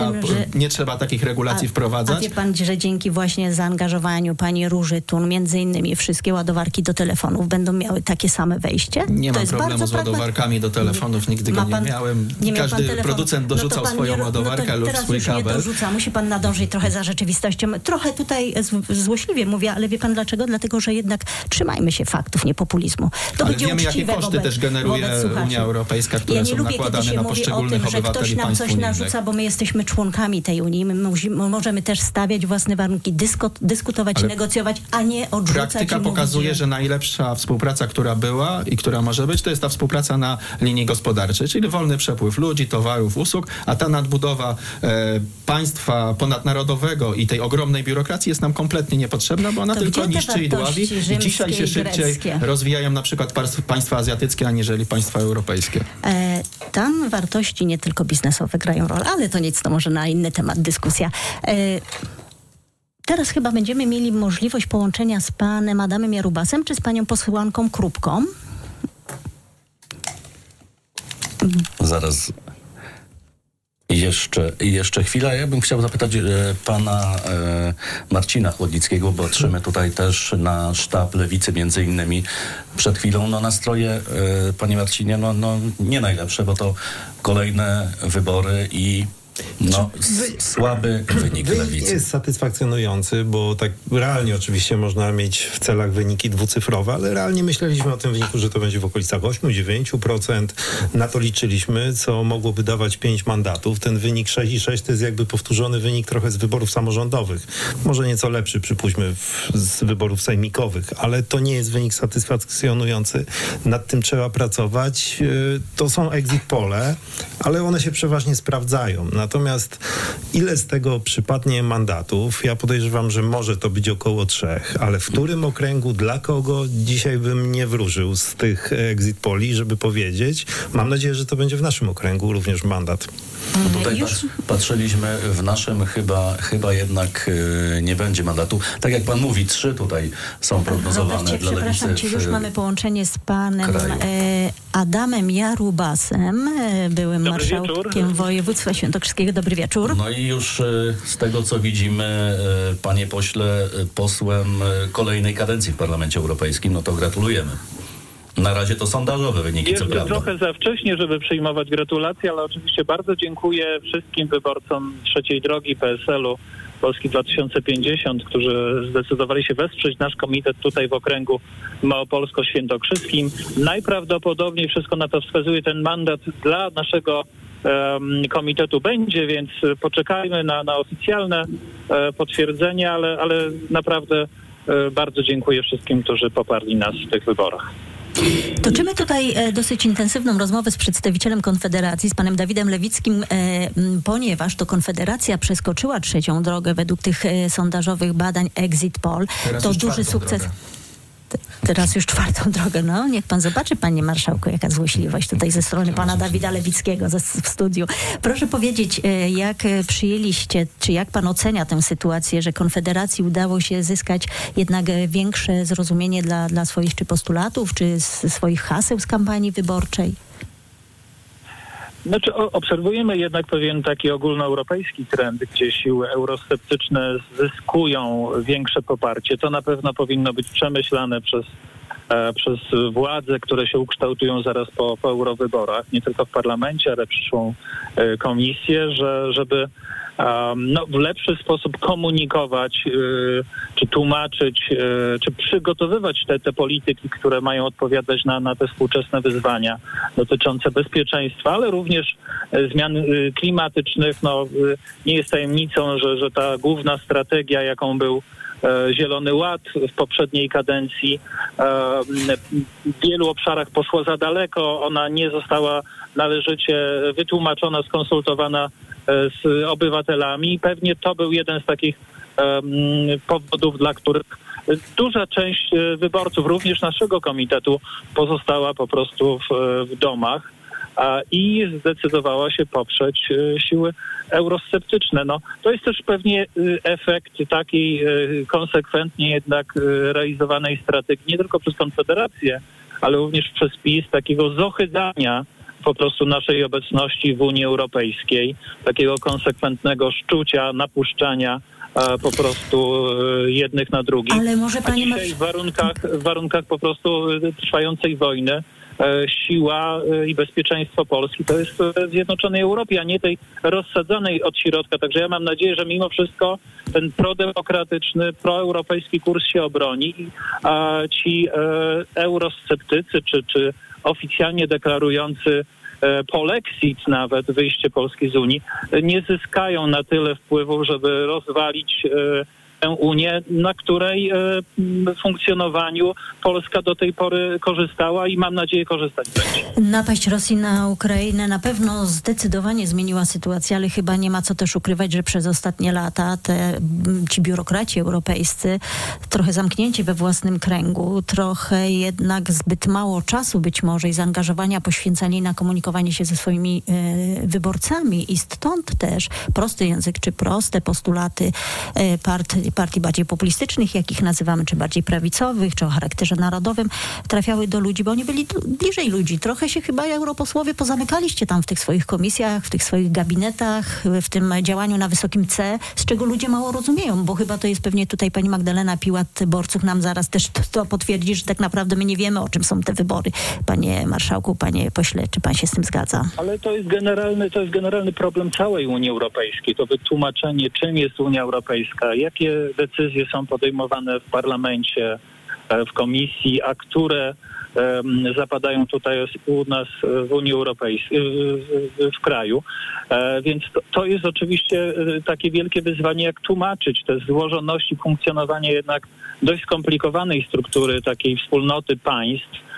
nie trzeba takich regulacji wprowadzać. A wie pan, że dzięki właśnie zaangażowaniu pani Róży Thun, między innymi wszystkie ładowarki do telefonów będą miały takie same wejście? Nie mam problemu z ładowarkami do telefonów, nigdy go nie miałem. Każdy producent dorzucał swoją ładowarkę lub swój kabel. Teraz już nie dorzuca. Musi pan nadążyć trochę za rzeczywistością. Trochę tutaj złośliwie mówię, ale wie pan dlaczego? Dlatego, że jednak trzymajmy się faktów, nie populizmu. To ale wiemy, jakie koszty też generuje Unia Europejska, które są nakładane na poszczególnych obywateli państw unijnych. Ktoś nam coś narzuca, bo my jesteśmy członkami tej Unii. My możemy też stawiać własne warunki, dyskutować, negocjować, a nie odrzucać. Praktyka pokazuje, że najlepsza współpraca, która była i która może być, to jest ta współpraca na linii gospodarczej, czyli wolny przepływ ludzi, towarów, usług, a ta nadbudowa państwa ponadnarodowego i tej ogromnej biurokracji jest nam kompletnie niepotrzebna, bo ona tylko niszczy i dławi i dzisiaj się szybciej rozwijają na przykład państwa azjatyckie, aniżeli państwa europejskie. Tam wartości nie tylko biznesowe grają rolę, ale to nic, to może na inny temat dyskusja. Teraz chyba będziemy mieli możliwość połączenia z panem Adamem Jarubasem, czy z panią posłanką Krupką? Zaraz. Jeszcze chwila. Ja bym chciał zapytać pana Marcina Chłodnickiego, bo patrzymy tutaj też na sztab Lewicy między innymi przed chwilą. Nastroje, panie Marcinie, nie najlepsze, bo to kolejne wybory i słaby wynik Lewicy. Nie jest satysfakcjonujący, bo tak realnie oczywiście można mieć w celach wyniki dwucyfrowe, ale realnie myśleliśmy o tym wyniku, że to będzie w okolicach 8-9%. Na to liczyliśmy, co mogłoby dawać 5 mandatów. Ten wynik 6,6 to jest jakby powtórzony wynik trochę z wyborów samorządowych. Może nieco lepszy, przypuśćmy, z wyborów sejmikowych, ale to nie jest wynik satysfakcjonujący. Nad tym trzeba pracować. To są exit pole, ale one się przeważnie sprawdzają. Natomiast ile z tego przypadnie mandatów? Ja podejrzewam, że może to być około 3, ale w którym okręgu, dla kogo dzisiaj bym nie wróżył z tych exit poli, żeby powiedzieć. Mam nadzieję, że to będzie w naszym okręgu również mandat. Tutaj patrzyliśmy, w naszym chyba jednak nie będzie mandatu. Tak jak pan mówi, 3 tutaj są prognozowane dla Lewicy. Przepraszam cię, już mamy połączenie z panem Adamem Jarubasem, byłym marszałkiem województwa świętokrzyskiego. Dobry wieczór. No i już z tego, co widzimy, panie pośle, posłem kolejnej kadencji w Parlamencie Europejskim, no to gratulujemy. Na razie to sondażowe wyniki, co prawda. Trochę za wcześnie, żeby przyjmować gratulacje, ale oczywiście bardzo dziękuję wszystkim wyborcom trzeciej drogi PSL-u Polski 2050, którzy zdecydowali się wesprzeć nasz komitet tutaj w okręgu małopolsko-świętokrzyskim. Najprawdopodobniej wszystko na to wskazuje, ten mandat dla naszego komitetu będzie, więc poczekajmy na oficjalne potwierdzenie, ale naprawdę bardzo dziękuję wszystkim, którzy poparli nas w tych wyborach. Toczymy tutaj dosyć intensywną rozmowę z przedstawicielem Konfederacji, z panem Dawidem Lewickim, ponieważ to Konfederacja przeskoczyła trzecią drogę według tych sondażowych badań Exit Poll. Teraz to już duży sukces. Drogę. Teraz już czwartą drogę. No, niech pan zobaczy, panie marszałku, jaka złośliwość tutaj ze strony pana Dawida Lewickiego w studiu. Proszę powiedzieć, jak przyjęliście, czy jak pan ocenia tę sytuację, że Konfederacji udało się zyskać jednak większe zrozumienie dla swoich czy postulatów, czy swoich haseł z kampanii wyborczej? Znaczy, obserwujemy jednak pewien taki ogólnoeuropejski trend, gdzie siły eurosceptyczne zyskują większe poparcie. To na pewno powinno być przemyślane przez władze, które się ukształtują zaraz po eurowyborach, nie tylko w parlamencie, ale przyszłą komisję, żeby w lepszy sposób komunikować, czy tłumaczyć, czy przygotowywać te polityki, które mają odpowiadać na te współczesne wyzwania dotyczące bezpieczeństwa, ale również zmian klimatycznych. Nie jest tajemnicą, że ta główna strategia, jaką był Zielony Ład w poprzedniej kadencji, w wielu obszarach poszła za daleko. Ona nie została należycie wytłumaczona, skonsultowana z obywatelami i pewnie to był jeden z takich powodów, dla których duża część wyborców, również naszego komitetu, pozostała po prostu w domach i zdecydowała się poprzeć siły eurosceptyczne. To jest też pewnie efekt takiej konsekwentnie jednak realizowanej strategii, nie tylko przez Konfederację, ale również przez PiS, takiego zohydzania po prostu naszej obecności w Unii Europejskiej, takiego konsekwentnego szczucia, napuszczania po prostu jednych na drugich. Ale może pani dzisiaj w warunkach po prostu trwającej wojny siła i bezpieczeństwo Polski to jest w Zjednoczonej Europie, a nie tej rozsadzanej od środka. Także ja mam nadzieję, że mimo wszystko ten prodemokratyczny, proeuropejski kurs się obroni i ci eurosceptycy czy oficjalnie deklarujący polexit, nawet wyjście Polski z Unii, nie zyskają na tyle wpływów, żeby rozwalić tę Unię, na której funkcjonowaniu Polska do tej pory korzystała i mam nadzieję korzystać będzie. Napaść Rosji na Ukrainę na pewno zdecydowanie zmieniła sytuację, ale chyba nie ma co też ukrywać, że przez ostatnie lata ci biurokraci europejscy trochę zamknięci we własnym kręgu, trochę jednak zbyt mało czasu być może i zaangażowania poświęcali na komunikowanie się ze swoimi wyborcami i stąd też prosty język czy proste postulaty partii bardziej populistycznych, jak ich nazywamy, czy bardziej prawicowych, czy o charakterze narodowym, trafiały do ludzi, bo oni byli bliżej ludzi. Trochę się chyba eurooposłowie pozamykaliście tam w tych swoich komisjach, w tych swoich gabinetach, w tym działaniu na wysokim C, z czego ludzie mało rozumieją, bo chyba to jest pewnie tutaj pani Magdalena Piłat-Borcuch nam zaraz też to potwierdzi, że tak naprawdę my nie wiemy, o czym są te wybory. Panie marszałku, panie pośle, czy pan się z tym zgadza? Ale to jest generalny problem całej Unii Europejskiej. To wytłumaczenie, czym jest Unia Europejska, jakie decyzje są podejmowane w parlamencie, w komisji, a które zapadają tutaj u nas w Unii Europejskiej, w kraju. Więc to jest oczywiście takie wielkie wyzwanie, jak tłumaczyć te złożoności funkcjonowania jednak dość skomplikowanej struktury takiej wspólnoty państw.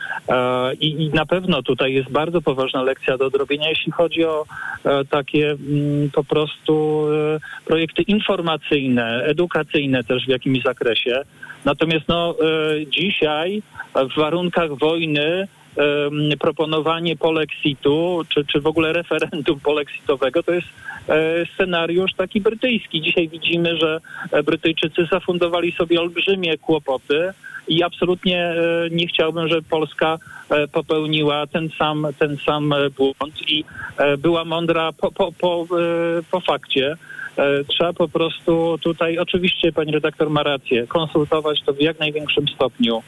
I na pewno tutaj jest bardzo poważna lekcja do odrobienia, jeśli chodzi o takie po prostu projekty informacyjne, edukacyjne też w jakimś zakresie. Natomiast dzisiaj w warunkach wojny proponowanie polexitu, czy w ogóle referendum polexitowego, to jest scenariusz taki brytyjski. Dzisiaj widzimy, że Brytyjczycy zafundowali sobie olbrzymie kłopoty i absolutnie nie chciałbym, żeby Polska popełniła ten sam błąd i była mądra po fakcie. Trzeba po prostu tutaj, oczywiście pani redaktor ma rację, konsultować to w jak największym stopniu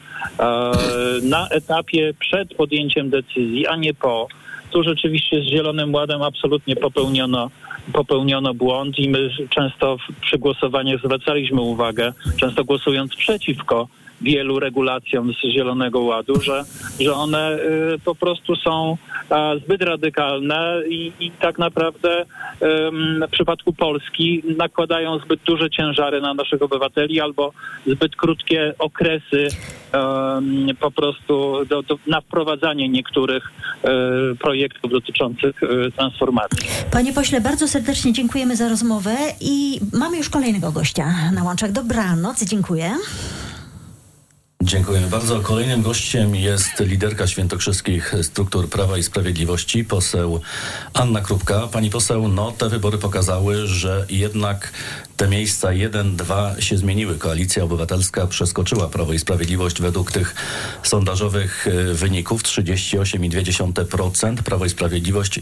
na etapie przed podjęciem decyzji, a nie po. Tu rzeczywiście z Zielonym Ładem absolutnie popełniono błąd i my często przy głosowaniach zwracaliśmy uwagę, często głosując przeciwko wielu regulacjom z Zielonego Ładu, że one po prostu są zbyt radykalne i tak naprawdę w przypadku Polski nakładają zbyt duże ciężary na naszych obywateli albo zbyt krótkie okresy po prostu na wprowadzanie niektórych projektów dotyczących transformacji. Panie pośle, bardzo serdecznie dziękujemy za rozmowę i mamy już kolejnego gościa na łączach. Dobranoc, dziękuję. Dziękujemy bardzo. Kolejnym gościem jest liderka świętokrzyskich struktur Prawa i Sprawiedliwości, poseł Anna Krupka. Pani poseł, te wybory pokazały, że jednak te miejsca 1-2 się zmieniły. Koalicja Obywatelska przeskoczyła Prawo i Sprawiedliwość według tych sondażowych wyników 38,2%, Prawo i Sprawiedliwość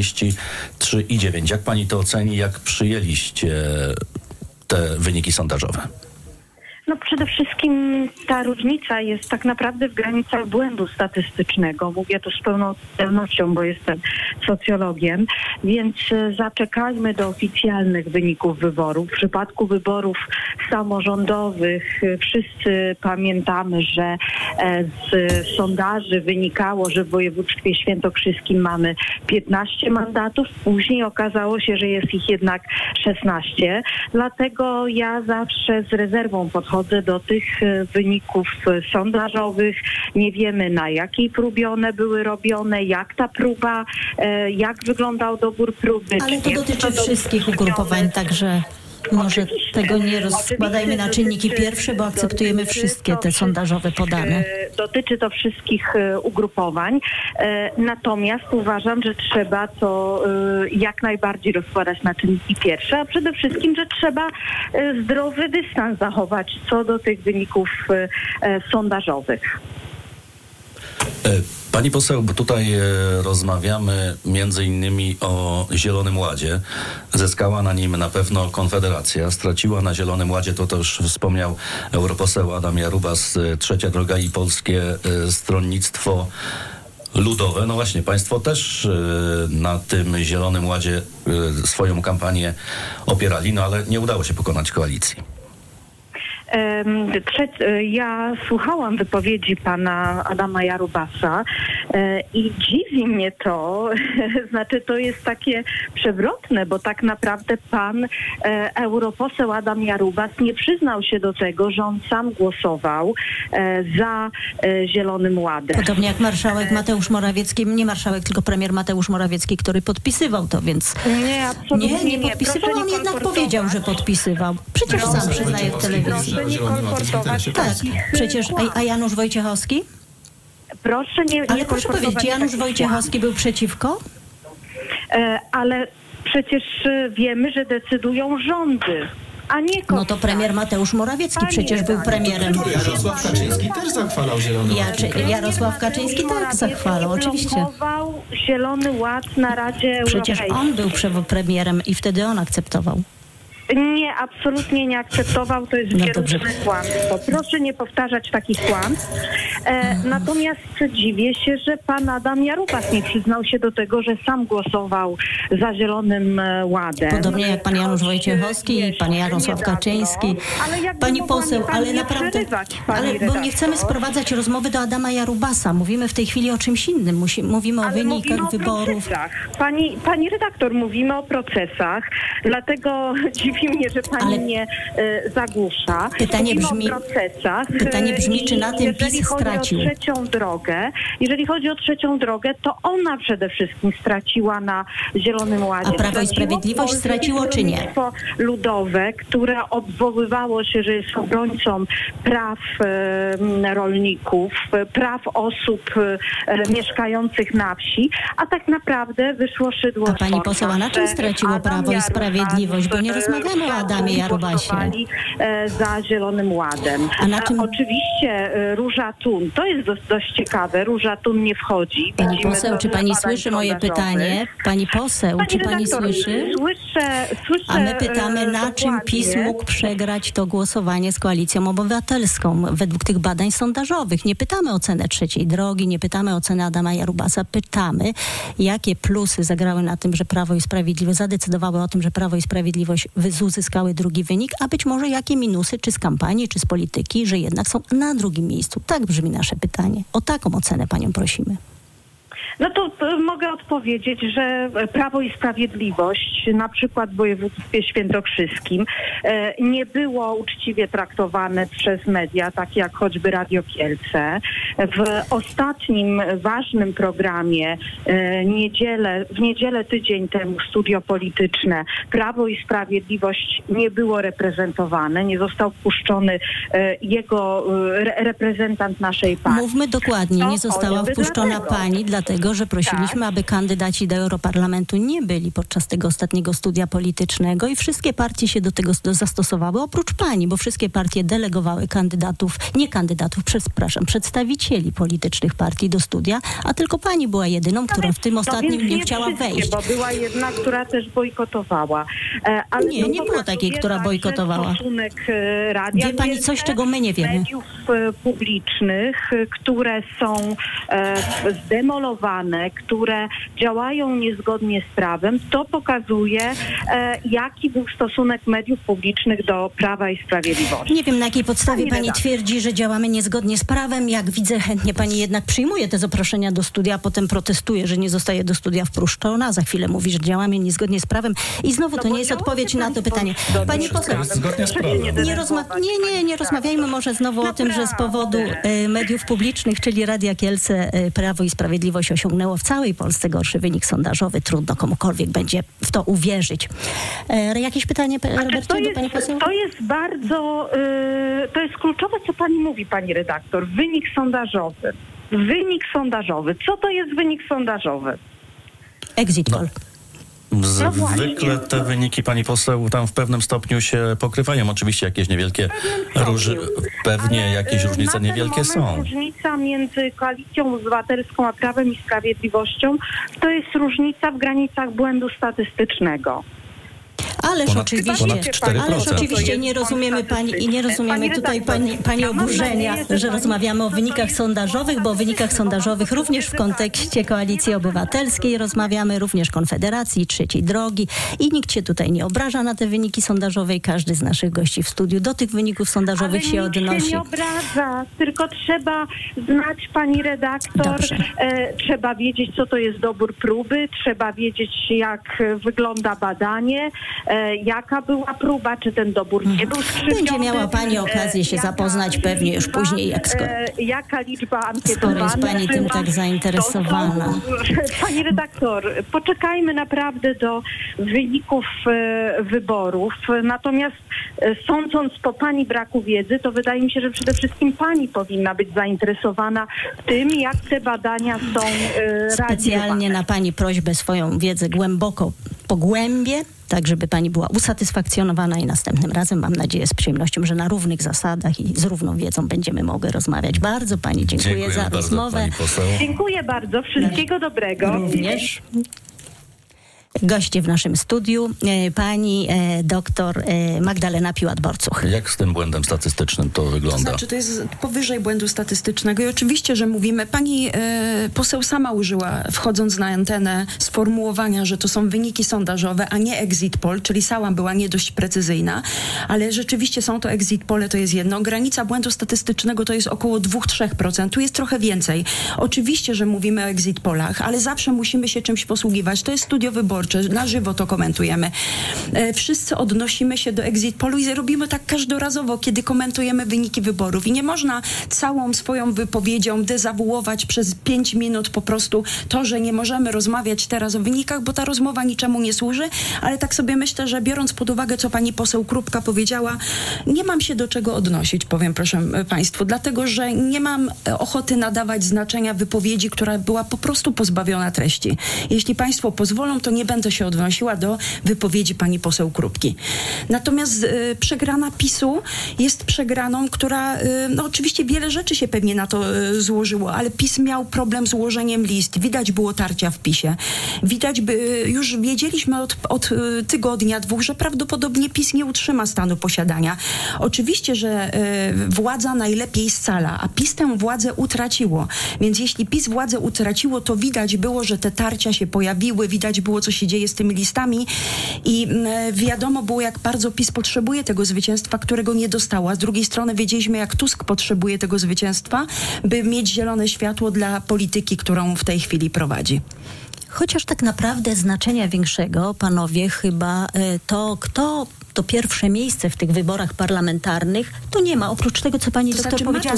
33,9%. Jak pani to oceni? Jak przyjęliście te wyniki sondażowe? Przede wszystkim ta różnica jest tak naprawdę w granicach błędu statystycznego. Mówię to z pełną pewnością, bo jestem socjologiem, więc zaczekajmy do oficjalnych wyników wyborów. W przypadku wyborów samorządowych wszyscy pamiętamy, że z sondaży wynikało, że w województwie świętokrzyskim mamy 15 mandatów. Później okazało się, że jest ich jednak 16. Dlatego ja zawsze z rezerwą podchodzę do tych wyników sondażowych. Nie wiemy, na jakiej próbie one były robione, jak ta próba, jak wyglądał dobór próby. Ale to dotyczy wszystkich ugrupowań, także może tego nie rozkładajmy na czynniki pierwsze, bo akceptujemy wszystkie te sondażowe podane. Dotyczy to wszystkich ugrupowań. Natomiast uważam, że trzeba to jak najbardziej rozkładać na czynniki pierwsze, a przede wszystkim, że trzeba zdrowy dystans zachować co do tych wyników sondażowych. Pani poseł, bo tutaj rozmawiamy między innymi o Zielonym Ładzie. Zyskała na nim na pewno Konfederacja, straciła na Zielonym Ładzie, to też wspomniał europoseł Adam Jarubas, Trzecia Droga i Polskie Stronnictwo Ludowe. No właśnie, państwo też na tym Zielonym Ładzie swoją kampanię opierali, ale nie udało się pokonać koalicji. Ja słuchałam wypowiedzi pana Adama Jarubasa i dziwi mnie to, to jest takie przewrotne, bo tak naprawdę pan europoseł Adam Jarubas nie przyznał się do tego, że on sam głosował za Zielonym Ładem. Podobnie jak marszałek Mateusz Morawiecki, nie marszałek, tylko premier Mateusz Morawiecki, który podpisywał to, więc nie, absolutnie nie podpisywał, on jednak powiedział, że podpisywał. Przecież sam przyznaje w telewizji. Tak, przecież, a Janusz Wojciechowski? Proszę nie. Ale proszę powiedzieć, czy Janusz Wojciechowski był przeciwko? Ale przecież wiemy, że decydują rządy, a nie Kościół. No to premier Mateusz Morawiecki przecież był premierem. Jarosław Kaczyński też zachwalał Zielony Ład. Jarosław Kaczyński tak zachwalał, oczywiście. Blokował Zielony Ład na Radzie Europejskiej. Przecież on był premierem i wtedy on akceptował. Nie, absolutnie nie akceptował. To jest wielkie kłamstwo. Proszę nie powtarzać takich kłamstw. Natomiast dziwię się, że pan Adam Jarubas nie przyznał się do tego, że sam głosował za Zielonym Ładem. Podobnie jak pan Janusz Wojciechowski i pan Jarosław Kaczyński. Pani poseł, ale naprawdę, bo nie chcemy sprowadzać rozmowy do Adama Jarubasa. Mówimy w tej chwili o czymś innym. Mówimy o wynikach wyborów. Pani redaktor, mówimy o procesach, dlatego dziwi mnie, że pani mnie zagłusza. Pytanie brzmi, czy na tym PiS stracił? Jeżeli chodzi o Trzecią Drogę, to ona przede wszystkim straciła na Zielonym Ładzie. A Prawo i Sprawiedliwość straciło, czy nie? Ludowe, które odwoływało się, że jest obrońcą praw rolników, praw osób mieszkających na wsi, a tak naprawdę wyszło szydło. A pani poseł, a na czym straciło Prawo i Sprawiedliwość? Bo nie rozmawiamy o Adamie Jarubasie. Za Zielonym Ładem. A na czym... Oczywiście Róża Thun, to jest dość ciekawe, Róża Thun nie wchodzi. Pani poseł, czy pani słyszy moje pytanie? Pani poseł, czy pani słyszy? Słyszę. A my pytamy, na czym PiS mógł przegrać to głosowanie z Koalicją Obywatelską według tych badań sondażowych. Nie pytamy o cenę Trzeciej Drogi, nie pytamy o cenę Adama Jarubasa. Pytamy, jakie plusy zagrały na tym, że Prawo i Sprawiedliwość zadecydowały o tym, że Prawo i Sprawiedliwość uzyskały drugi wynik, a być może jakie minusy, czy z kampanii, czy z polityki, że jednak są na drugim miejscu. Tak brzmi nasze pytanie. O taką ocenę panią prosimy. No to mogę odpowiedzieć, że Prawo i Sprawiedliwość, na przykład w województwie świętokrzyskim, nie było uczciwie traktowane przez media, takie jak choćby Radio Kielce. W ostatnim ważnym programie w niedzielę tydzień temu Studio Polityczne Prawo i Sprawiedliwość nie było reprezentowane, nie został wpuszczony jego reprezentant naszej partii. Mówmy dokładnie, nie została wpuszczona pani, dlatego że prosiliśmy, aby kandydaci do Europarlamentu nie byli podczas tego ostatniego studia politycznego i wszystkie partie się do tego zastosowały, oprócz pani, bo wszystkie partie delegowały przedstawicieli politycznych partii do studia, a tylko pani była jedyną, która w tym ostatnim nie chciała wejść. Bo była jedna, która też bojkotowała. Ale nie było takiej, która bojkotowała. Radia wie pani coś, czego my nie wiemy. Mediów publicznych, które są zdemolowane, które działają niezgodnie z prawem, to pokazuje, jaki był stosunek mediów publicznych do Prawa i Sprawiedliwości. Nie wiem, na jakiej podstawie pani twierdzi, że działamy niezgodnie z prawem. Jak widzę, chętnie pani jednak przyjmuje te zaproszenia do studia, a potem protestuje, że nie zostaje do studia wpuszczona. Za chwilę mówi, że działamy niezgodnie z prawem. I znowu to nie jest odpowiedź na to pytanie. Pani poseł, nie rozmawiajmy może znowu o tym, że z powodu mediów publicznych, czyli Radia Kielce, Prawo i Sprawiedliwość osiągnęło w całej Polsce gorszy wynik sondażowy. Trudno komukolwiek będzie w to uwierzyć. Jakieś pytanie, Robercie, do pani poseł? To jest bardzo, to jest kluczowe, co pani mówi, pani redaktor. Wynik sondażowy. Co to jest wynik sondażowy? Exit poll. Zwykle te wyniki, pani poseł, tam w pewnym stopniu się pokrywają. Oczywiście jakieś niewielkie jakieś różnice niewielkie są. Różnica między Koalicją Obywatelską a Prawem i Sprawiedliwością to jest różnica w granicach błędu statystycznego. Ależ oczywiście nie rozumiemy pani i nie rozumiemy tutaj pani oburzenia, że rozmawiamy o wynikach sondażowych, bo o wynikach sondażowych również w kontekście Koalicji Obywatelskiej rozmawiamy, również Konfederacji, Trzeciej Drogi i nikt się tutaj nie obraża na te wyniki sondażowe i każdy z naszych gości w studiu do tych wyników sondażowych się odnosi. Nikt się nie obraża, tylko trzeba znać, pani redaktor, trzeba wiedzieć, co to jest dobór próby, trzeba wiedzieć, jak wygląda badanie, jaka była próba, czy ten dobór nie był skrzywiony. Będzie miała pani okazję się zapoznać pewnie już później, jaka liczba ankietowanych. Skoro jest pani tym tak zainteresowana. Pani redaktor, poczekajmy naprawdę do wyników wyborów. Natomiast sądząc po pani braku wiedzy, to wydaje mi się, że przede wszystkim pani powinna być zainteresowana tym, jak te badania są specjalnie na pani prośbę swoją wiedzę głęboko pogłębię, tak żeby pani była usatysfakcjonowana i następnym razem, mam nadzieję, z przyjemnością, że na równych zasadach i z równą wiedzą będziemy mogły rozmawiać. Bardzo pani dziękuję za rozmowę. Dziękuję bardzo. Wszystkiego dobrego. Również. Goście w naszym studiu, pani doktor Magdalena Piłat-Borcuch. Jak z tym błędem statystycznym to wygląda? To znaczy, to jest powyżej błędu statystycznego i oczywiście, że mówimy, pani poseł sama użyła, wchodząc na antenę, sformułowania, że to są wyniki sondażowe, a nie exit poll, czyli sama była nie dość precyzyjna, ale rzeczywiście są to exit polle, to jest jedno. Granica błędu statystycznego to jest około 2-3%. Tu jest trochę więcej. Oczywiście, że mówimy o exit pollach, ale zawsze musimy się czymś posługiwać. To jest studio wyborcze. Na żywo to komentujemy. Wszyscy odnosimy się do exit pollu i robimy tak każdorazowo, kiedy komentujemy wyniki wyborów. I nie można całą swoją wypowiedzią dezawuować przez 5 minut po prostu to, że nie możemy rozmawiać teraz o wynikach, bo ta rozmowa niczemu nie służy, ale tak sobie myślę, że biorąc pod uwagę, co pani poseł Krupka powiedziała, nie mam się do czego odnosić, powiem proszę państwu, dlatego, że nie mam ochoty nadawać znaczenia wypowiedzi, która była po prostu pozbawiona treści. Jeśli państwo pozwolą, to nie będę się odnosiła do wypowiedzi pani poseł Krupki. Natomiast przegrana PiS-u jest przegraną, która, no oczywiście wiele rzeczy się pewnie na to złożyło, ale PiS miał problem z ułożeniem list. Widać było tarcia w PiS-ie. Widać, już wiedzieliśmy od tygodnia, 2, że prawdopodobnie PiS nie utrzyma stanu posiadania. Oczywiście, że władza najlepiej scala, a PiS tę władzę utraciło. Więc jeśli PiS władzę utraciło, to widać było, że te tarcia się pojawiły, widać było, co się się dzieje z tymi listami i wiadomo było, jak bardzo PiS potrzebuje tego zwycięstwa, którego nie dostała. Z drugiej strony wiedzieliśmy, jak Tusk potrzebuje tego zwycięstwa, by mieć zielone światło dla polityki, którą w tej chwili prowadzi. Chociaż tak naprawdę znaczenia większego, panowie, chyba to, kto to pierwsze miejsce w tych wyborach parlamentarnych, to nie ma. Oprócz tego, co pani doktor powiedziała,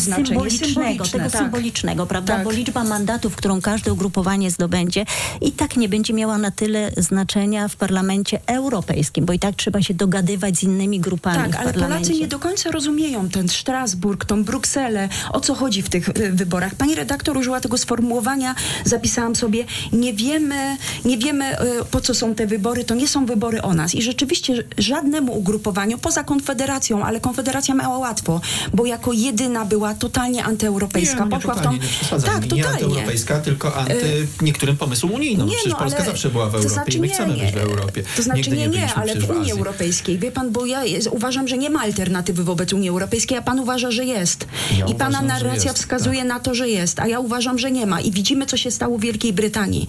symbolicznego, prawda? Tak. Bo liczba mandatów, którą każde ugrupowanie zdobędzie, i tak nie będzie miała na tyle znaczenia w Parlamencie Europejskim, bo i tak trzeba się dogadywać z innymi grupami w parlamencie. Ale Polacy nie do końca rozumieją ten Strasburg, tą Brukselę, o co chodzi w tych wyborach. Pani redaktor użyła tego sformułowania, zapisałam sobie, nie wiemy po co są te wybory, to nie są wybory o nas. I rzeczywiście żadnemu ugrupowaniu, poza Konfederacją, ale Konfederacja miała łatwo, bo jako jedyna była totalnie antyeuropejska. Poszła w tą... totalnie. Nie antyeuropejska, tylko anty niektórym pomysłom unijnym. Przecież Polska zawsze była w Europie i my chcemy być w Europie. To znaczy ale w Unii Europejskiej. Wie pan, bo ja uważam, że nie ma alternatywy wobec Unii Europejskiej, a pan uważa, że jest. I pana narracja wskazuje na to, że jest, a ja uważam, że nie ma. I widzimy, co się stało w Wielkiej Brytanii.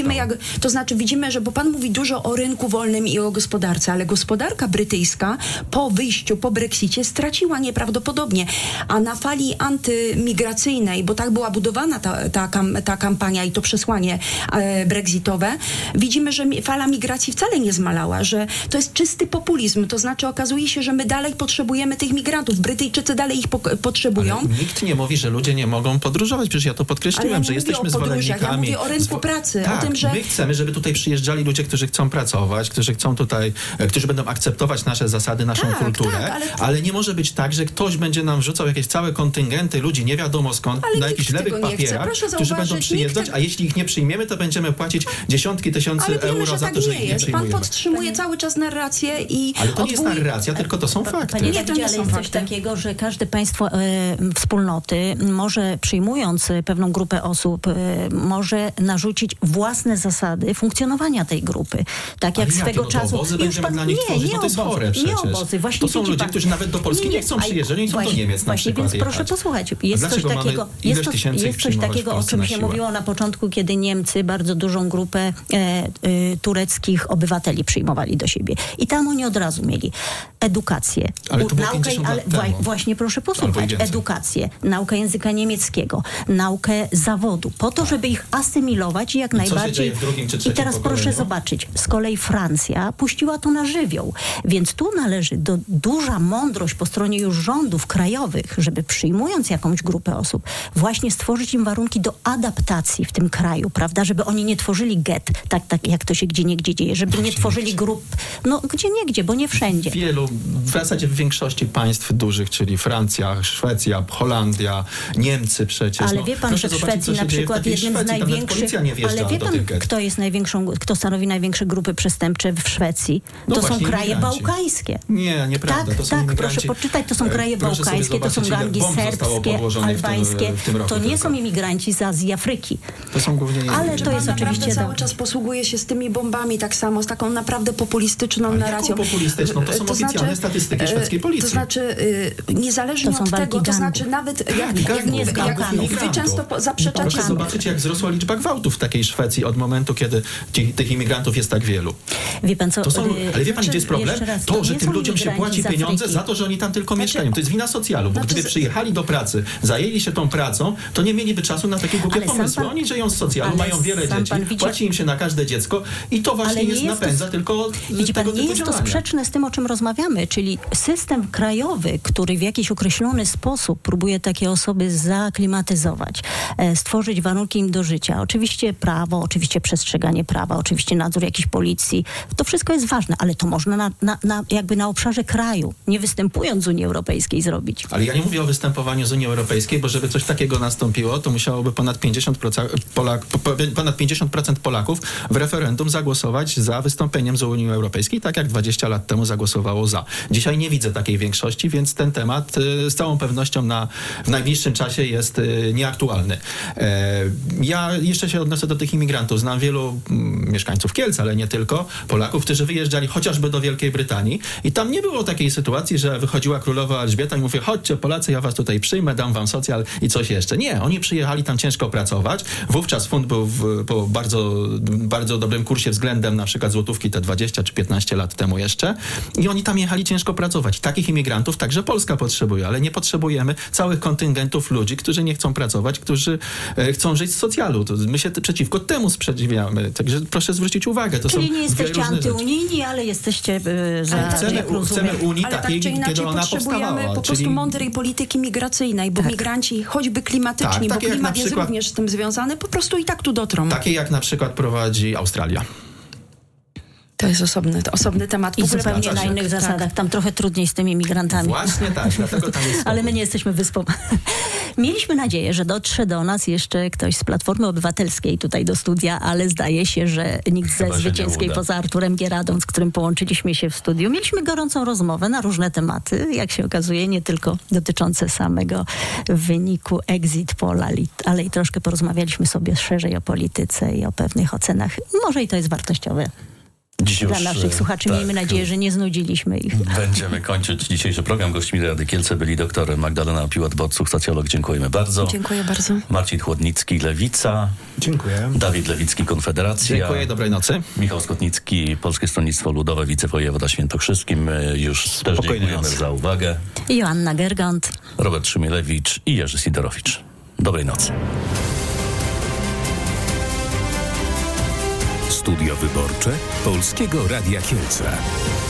Widzimy, że, bo pan mówi dużo o rynku wolnym i o gospodarce, ale gospodarka brytyjska po wyjściu, po Brexicie straciła nieprawdopodobnie. A na fali antymigracyjnej, bo tak była budowana ta kampania i to przesłanie brexitowe, widzimy, że fala migracji wcale nie zmalała, że to jest czysty populizm. To znaczy okazuje się, że my dalej potrzebujemy tych migrantów. Brytyjczycy dalej ich potrzebują. Ale nikt nie mówi, że ludzie nie mogą podróżować. Przecież ja to podkreśliłem, że jesteśmy zwolennikami. Ja mówię o rynku pracy. Tak, o tym, że my chcemy, żeby tutaj przyjeżdżali ludzie, którzy chcą pracować, którzy będą akceptować nasze zasady, naszą kulturę, ale nie może być tak, że ktoś będzie nam wrzucał jakieś całe kontyngenty ludzi nie wiadomo skąd, na jakichś lewych papierach, którzy będą przyjeżdżać, a jeśli ich nie przyjmiemy, to będziemy płacić dziesiątki tysięcy euro za to, że ich nie przyjmujemy. Pan podtrzymuje cały czas narrację i... Ale to nie jest narracja, tylko to są fakty. Panie Dawidzie, ale jest coś takiego, że każde państwo wspólnoty może, przyjmując pewną grupę osób, może narzucić własne zasady funkcjonowania tej grupy. Tak jak swego czasu... Obozy będziemy dla nich tworzyć, to jest chore przecież. Nie obozy. Właśnie to są ludzie, którzy nawet do Polski nie chcą przyjeżdżać, oni chcą do Niemiec na przykład więc proszę posłuchać. Jest coś takiego, o czym się mówiło na początku, kiedy Niemcy bardzo dużą grupę tureckich obywateli przyjmowali do siebie. I tam oni od razu mieli edukację. Ale to było 50 lat temu. Właśnie proszę posłuchać. Edukację, naukę języka niemieckiego, naukę zawodu, po to, żeby ich asymilować i jak najbardziej... I teraz proszę zobaczyć, z kolei Francja puściła to na żywioł, więc tu należy duża mądrość po stronie już rządów krajowych, żeby przyjmując jakąś grupę osób, właśnie stworzyć im warunki do adaptacji w tym kraju, prawda, żeby oni nie tworzyli get, tak jak to się gdzieniegdzie dzieje, żeby nie tworzyli grup, gdzieniegdzie, bo nie wszędzie. W zasadzie w większości państw dużych, czyli Francja, Szwecja, Holandia, Niemcy przecież. Ale wie pan, że w Szwecji na przykład jednym z największych... Ale wie pan, kto stanowi największe grupy przestępcze w Szwecji? To są kraje bałkańskie. Nie, nieprawda. Tak, proszę poczytać, to są kraje bałkańskie, to są gangi serbskie, albańskie. To nie są imigranci z Azji, Afryki. To są głównie... Ale to jest oczywiście... cały czas posługuje się z tymi bombami tak samo, z taką naprawdę populistyczną narracją. Populistyczną? To są oficjalne statystyki szwedzkiej policji. To znaczy, niezależnie od tego, to znaczy nawet jak wy często zaprzeczacie... Proszę zobaczyć, jak wzrosła liczba gwałtów w takiej Szwecji od momentu, kiedy tych imigrantów jest tak wielu. Wie pan co... Ale wie pan, gdzie jest problem? To, że tym ludziom się płaci pieniądze za to, że oni tam tylko mieszkają. To jest wina socjalu, bo gdyby przyjechali do pracy, zajęli się tą pracą, to nie mieliby czasu na takie głupie pomysły. Oni żyją z socjalu, mają wiele dzieci, płaci im się na każde dziecko i to właśnie napędza tylko widzi pan, nie jest to sprzeczne z tym, o czym rozmawiamy, czyli system krajowy, który w jakiś określony sposób próbuje takie osoby zaklimatyzować, stworzyć warunki im do życia. Oczywiście prawo, oczywiście przestrzeganie prawa, oczywiście nadzór jakiejś policji. To wszystko jest ważne, ale to można jakby na obszarze kraju, nie występując z Unii Europejskiej zrobić. Ale ja nie mówię o występowaniu z Unii Europejskiej, bo żeby coś takiego nastąpiło, to musiałoby ponad 50% Polaków w referendum zagłosować za wystąpieniem z Unii Europejskiej, tak jak 20 lat temu zagłosowało za. Dzisiaj nie widzę takiej większości, więc ten temat z całą pewnością w najbliższym czasie jest nieaktualny. Ja jeszcze się odniosę do tych imigrantów. Znam wielu mieszkańców Kielc, ale nie tylko, Polaków, którzy wyjeżdżali chociażby do Wielkiej Brytanii i tam nie było takiej sytuacji, że wychodziła królowa Elżbieta i mówi, chodźcie Polacy, ja was tutaj przyjmę, dam wam socjal i coś jeszcze. Nie, oni przyjechali tam ciężko pracować. Wówczas funt był po bardzo dobrym kursie względem na przykład złotówki te 20 czy 15 lat temu jeszcze i oni tam jechali ciężko pracować. Takich imigrantów także Polska potrzebuje, ale nie potrzebujemy całych kontyngentów ludzi, którzy nie chcą pracować, którzy chcą żyć z socjalu. To my się przeciwko temu sprzeciwiamy. Także proszę zwrócić uwagę. To Czyli są nie jesteście antyunijni, rzeczy. ale jesteście za... Chcemy Unii ale takiej, tak czy inaczej kiedy ona potrzebujemy powstawała. po prostu mądrej polityki migracyjnej, bo migranci, choćby klimatyczni, bo klimat jest również z tym związany, po prostu i tak tu dotrą. Takie jak na przykład prowadzi Australia. To jest osobny temat. I zupełnie na innych zasadach. Tam trochę trudniej z tymi migrantami. Właśnie tak, dlatego tam jest Ale my nie jesteśmy wyspą. Mieliśmy nadzieję, że dotrze do nas jeszcze ktoś z Platformy Obywatelskiej tutaj do studia, ale zdaje się, że nikt ze Zwycięskiej poza Arturem Gieradą, z którym połączyliśmy się w studiu. Mieliśmy gorącą rozmowę na różne tematy, jak się okazuje, nie tylko dotyczące samego wyniku exit poll, ale i troszkę porozmawialiśmy sobie szerzej o polityce i o pewnych ocenach. Może i to jest wartościowe. Dla naszych słuchaczy. Miejmy nadzieję, że nie znudziliśmy ich. Będziemy kończyć dzisiejszy program. Gośćmi Rady Kielce byli doktor Magdalena Piłat-Borcuch, socjolog. Dziękujemy bardzo. Dziękuję bardzo. Marcin Chłodnicki, Lewica. Dziękuję. Dawid Lewicki, Konfederacja. Dziękuję, dobrej nocy. Michał Skotnicki, Polskie Stronnictwo Ludowe, wicewojewoda świętokrzyskim. My już też dziękujemy za uwagę. Joanna Gergont. Robert Szymielewicz i Jerzy Sidorowicz. Dobrej nocy. Studio Wyborcze Polskiego Radia Kielce.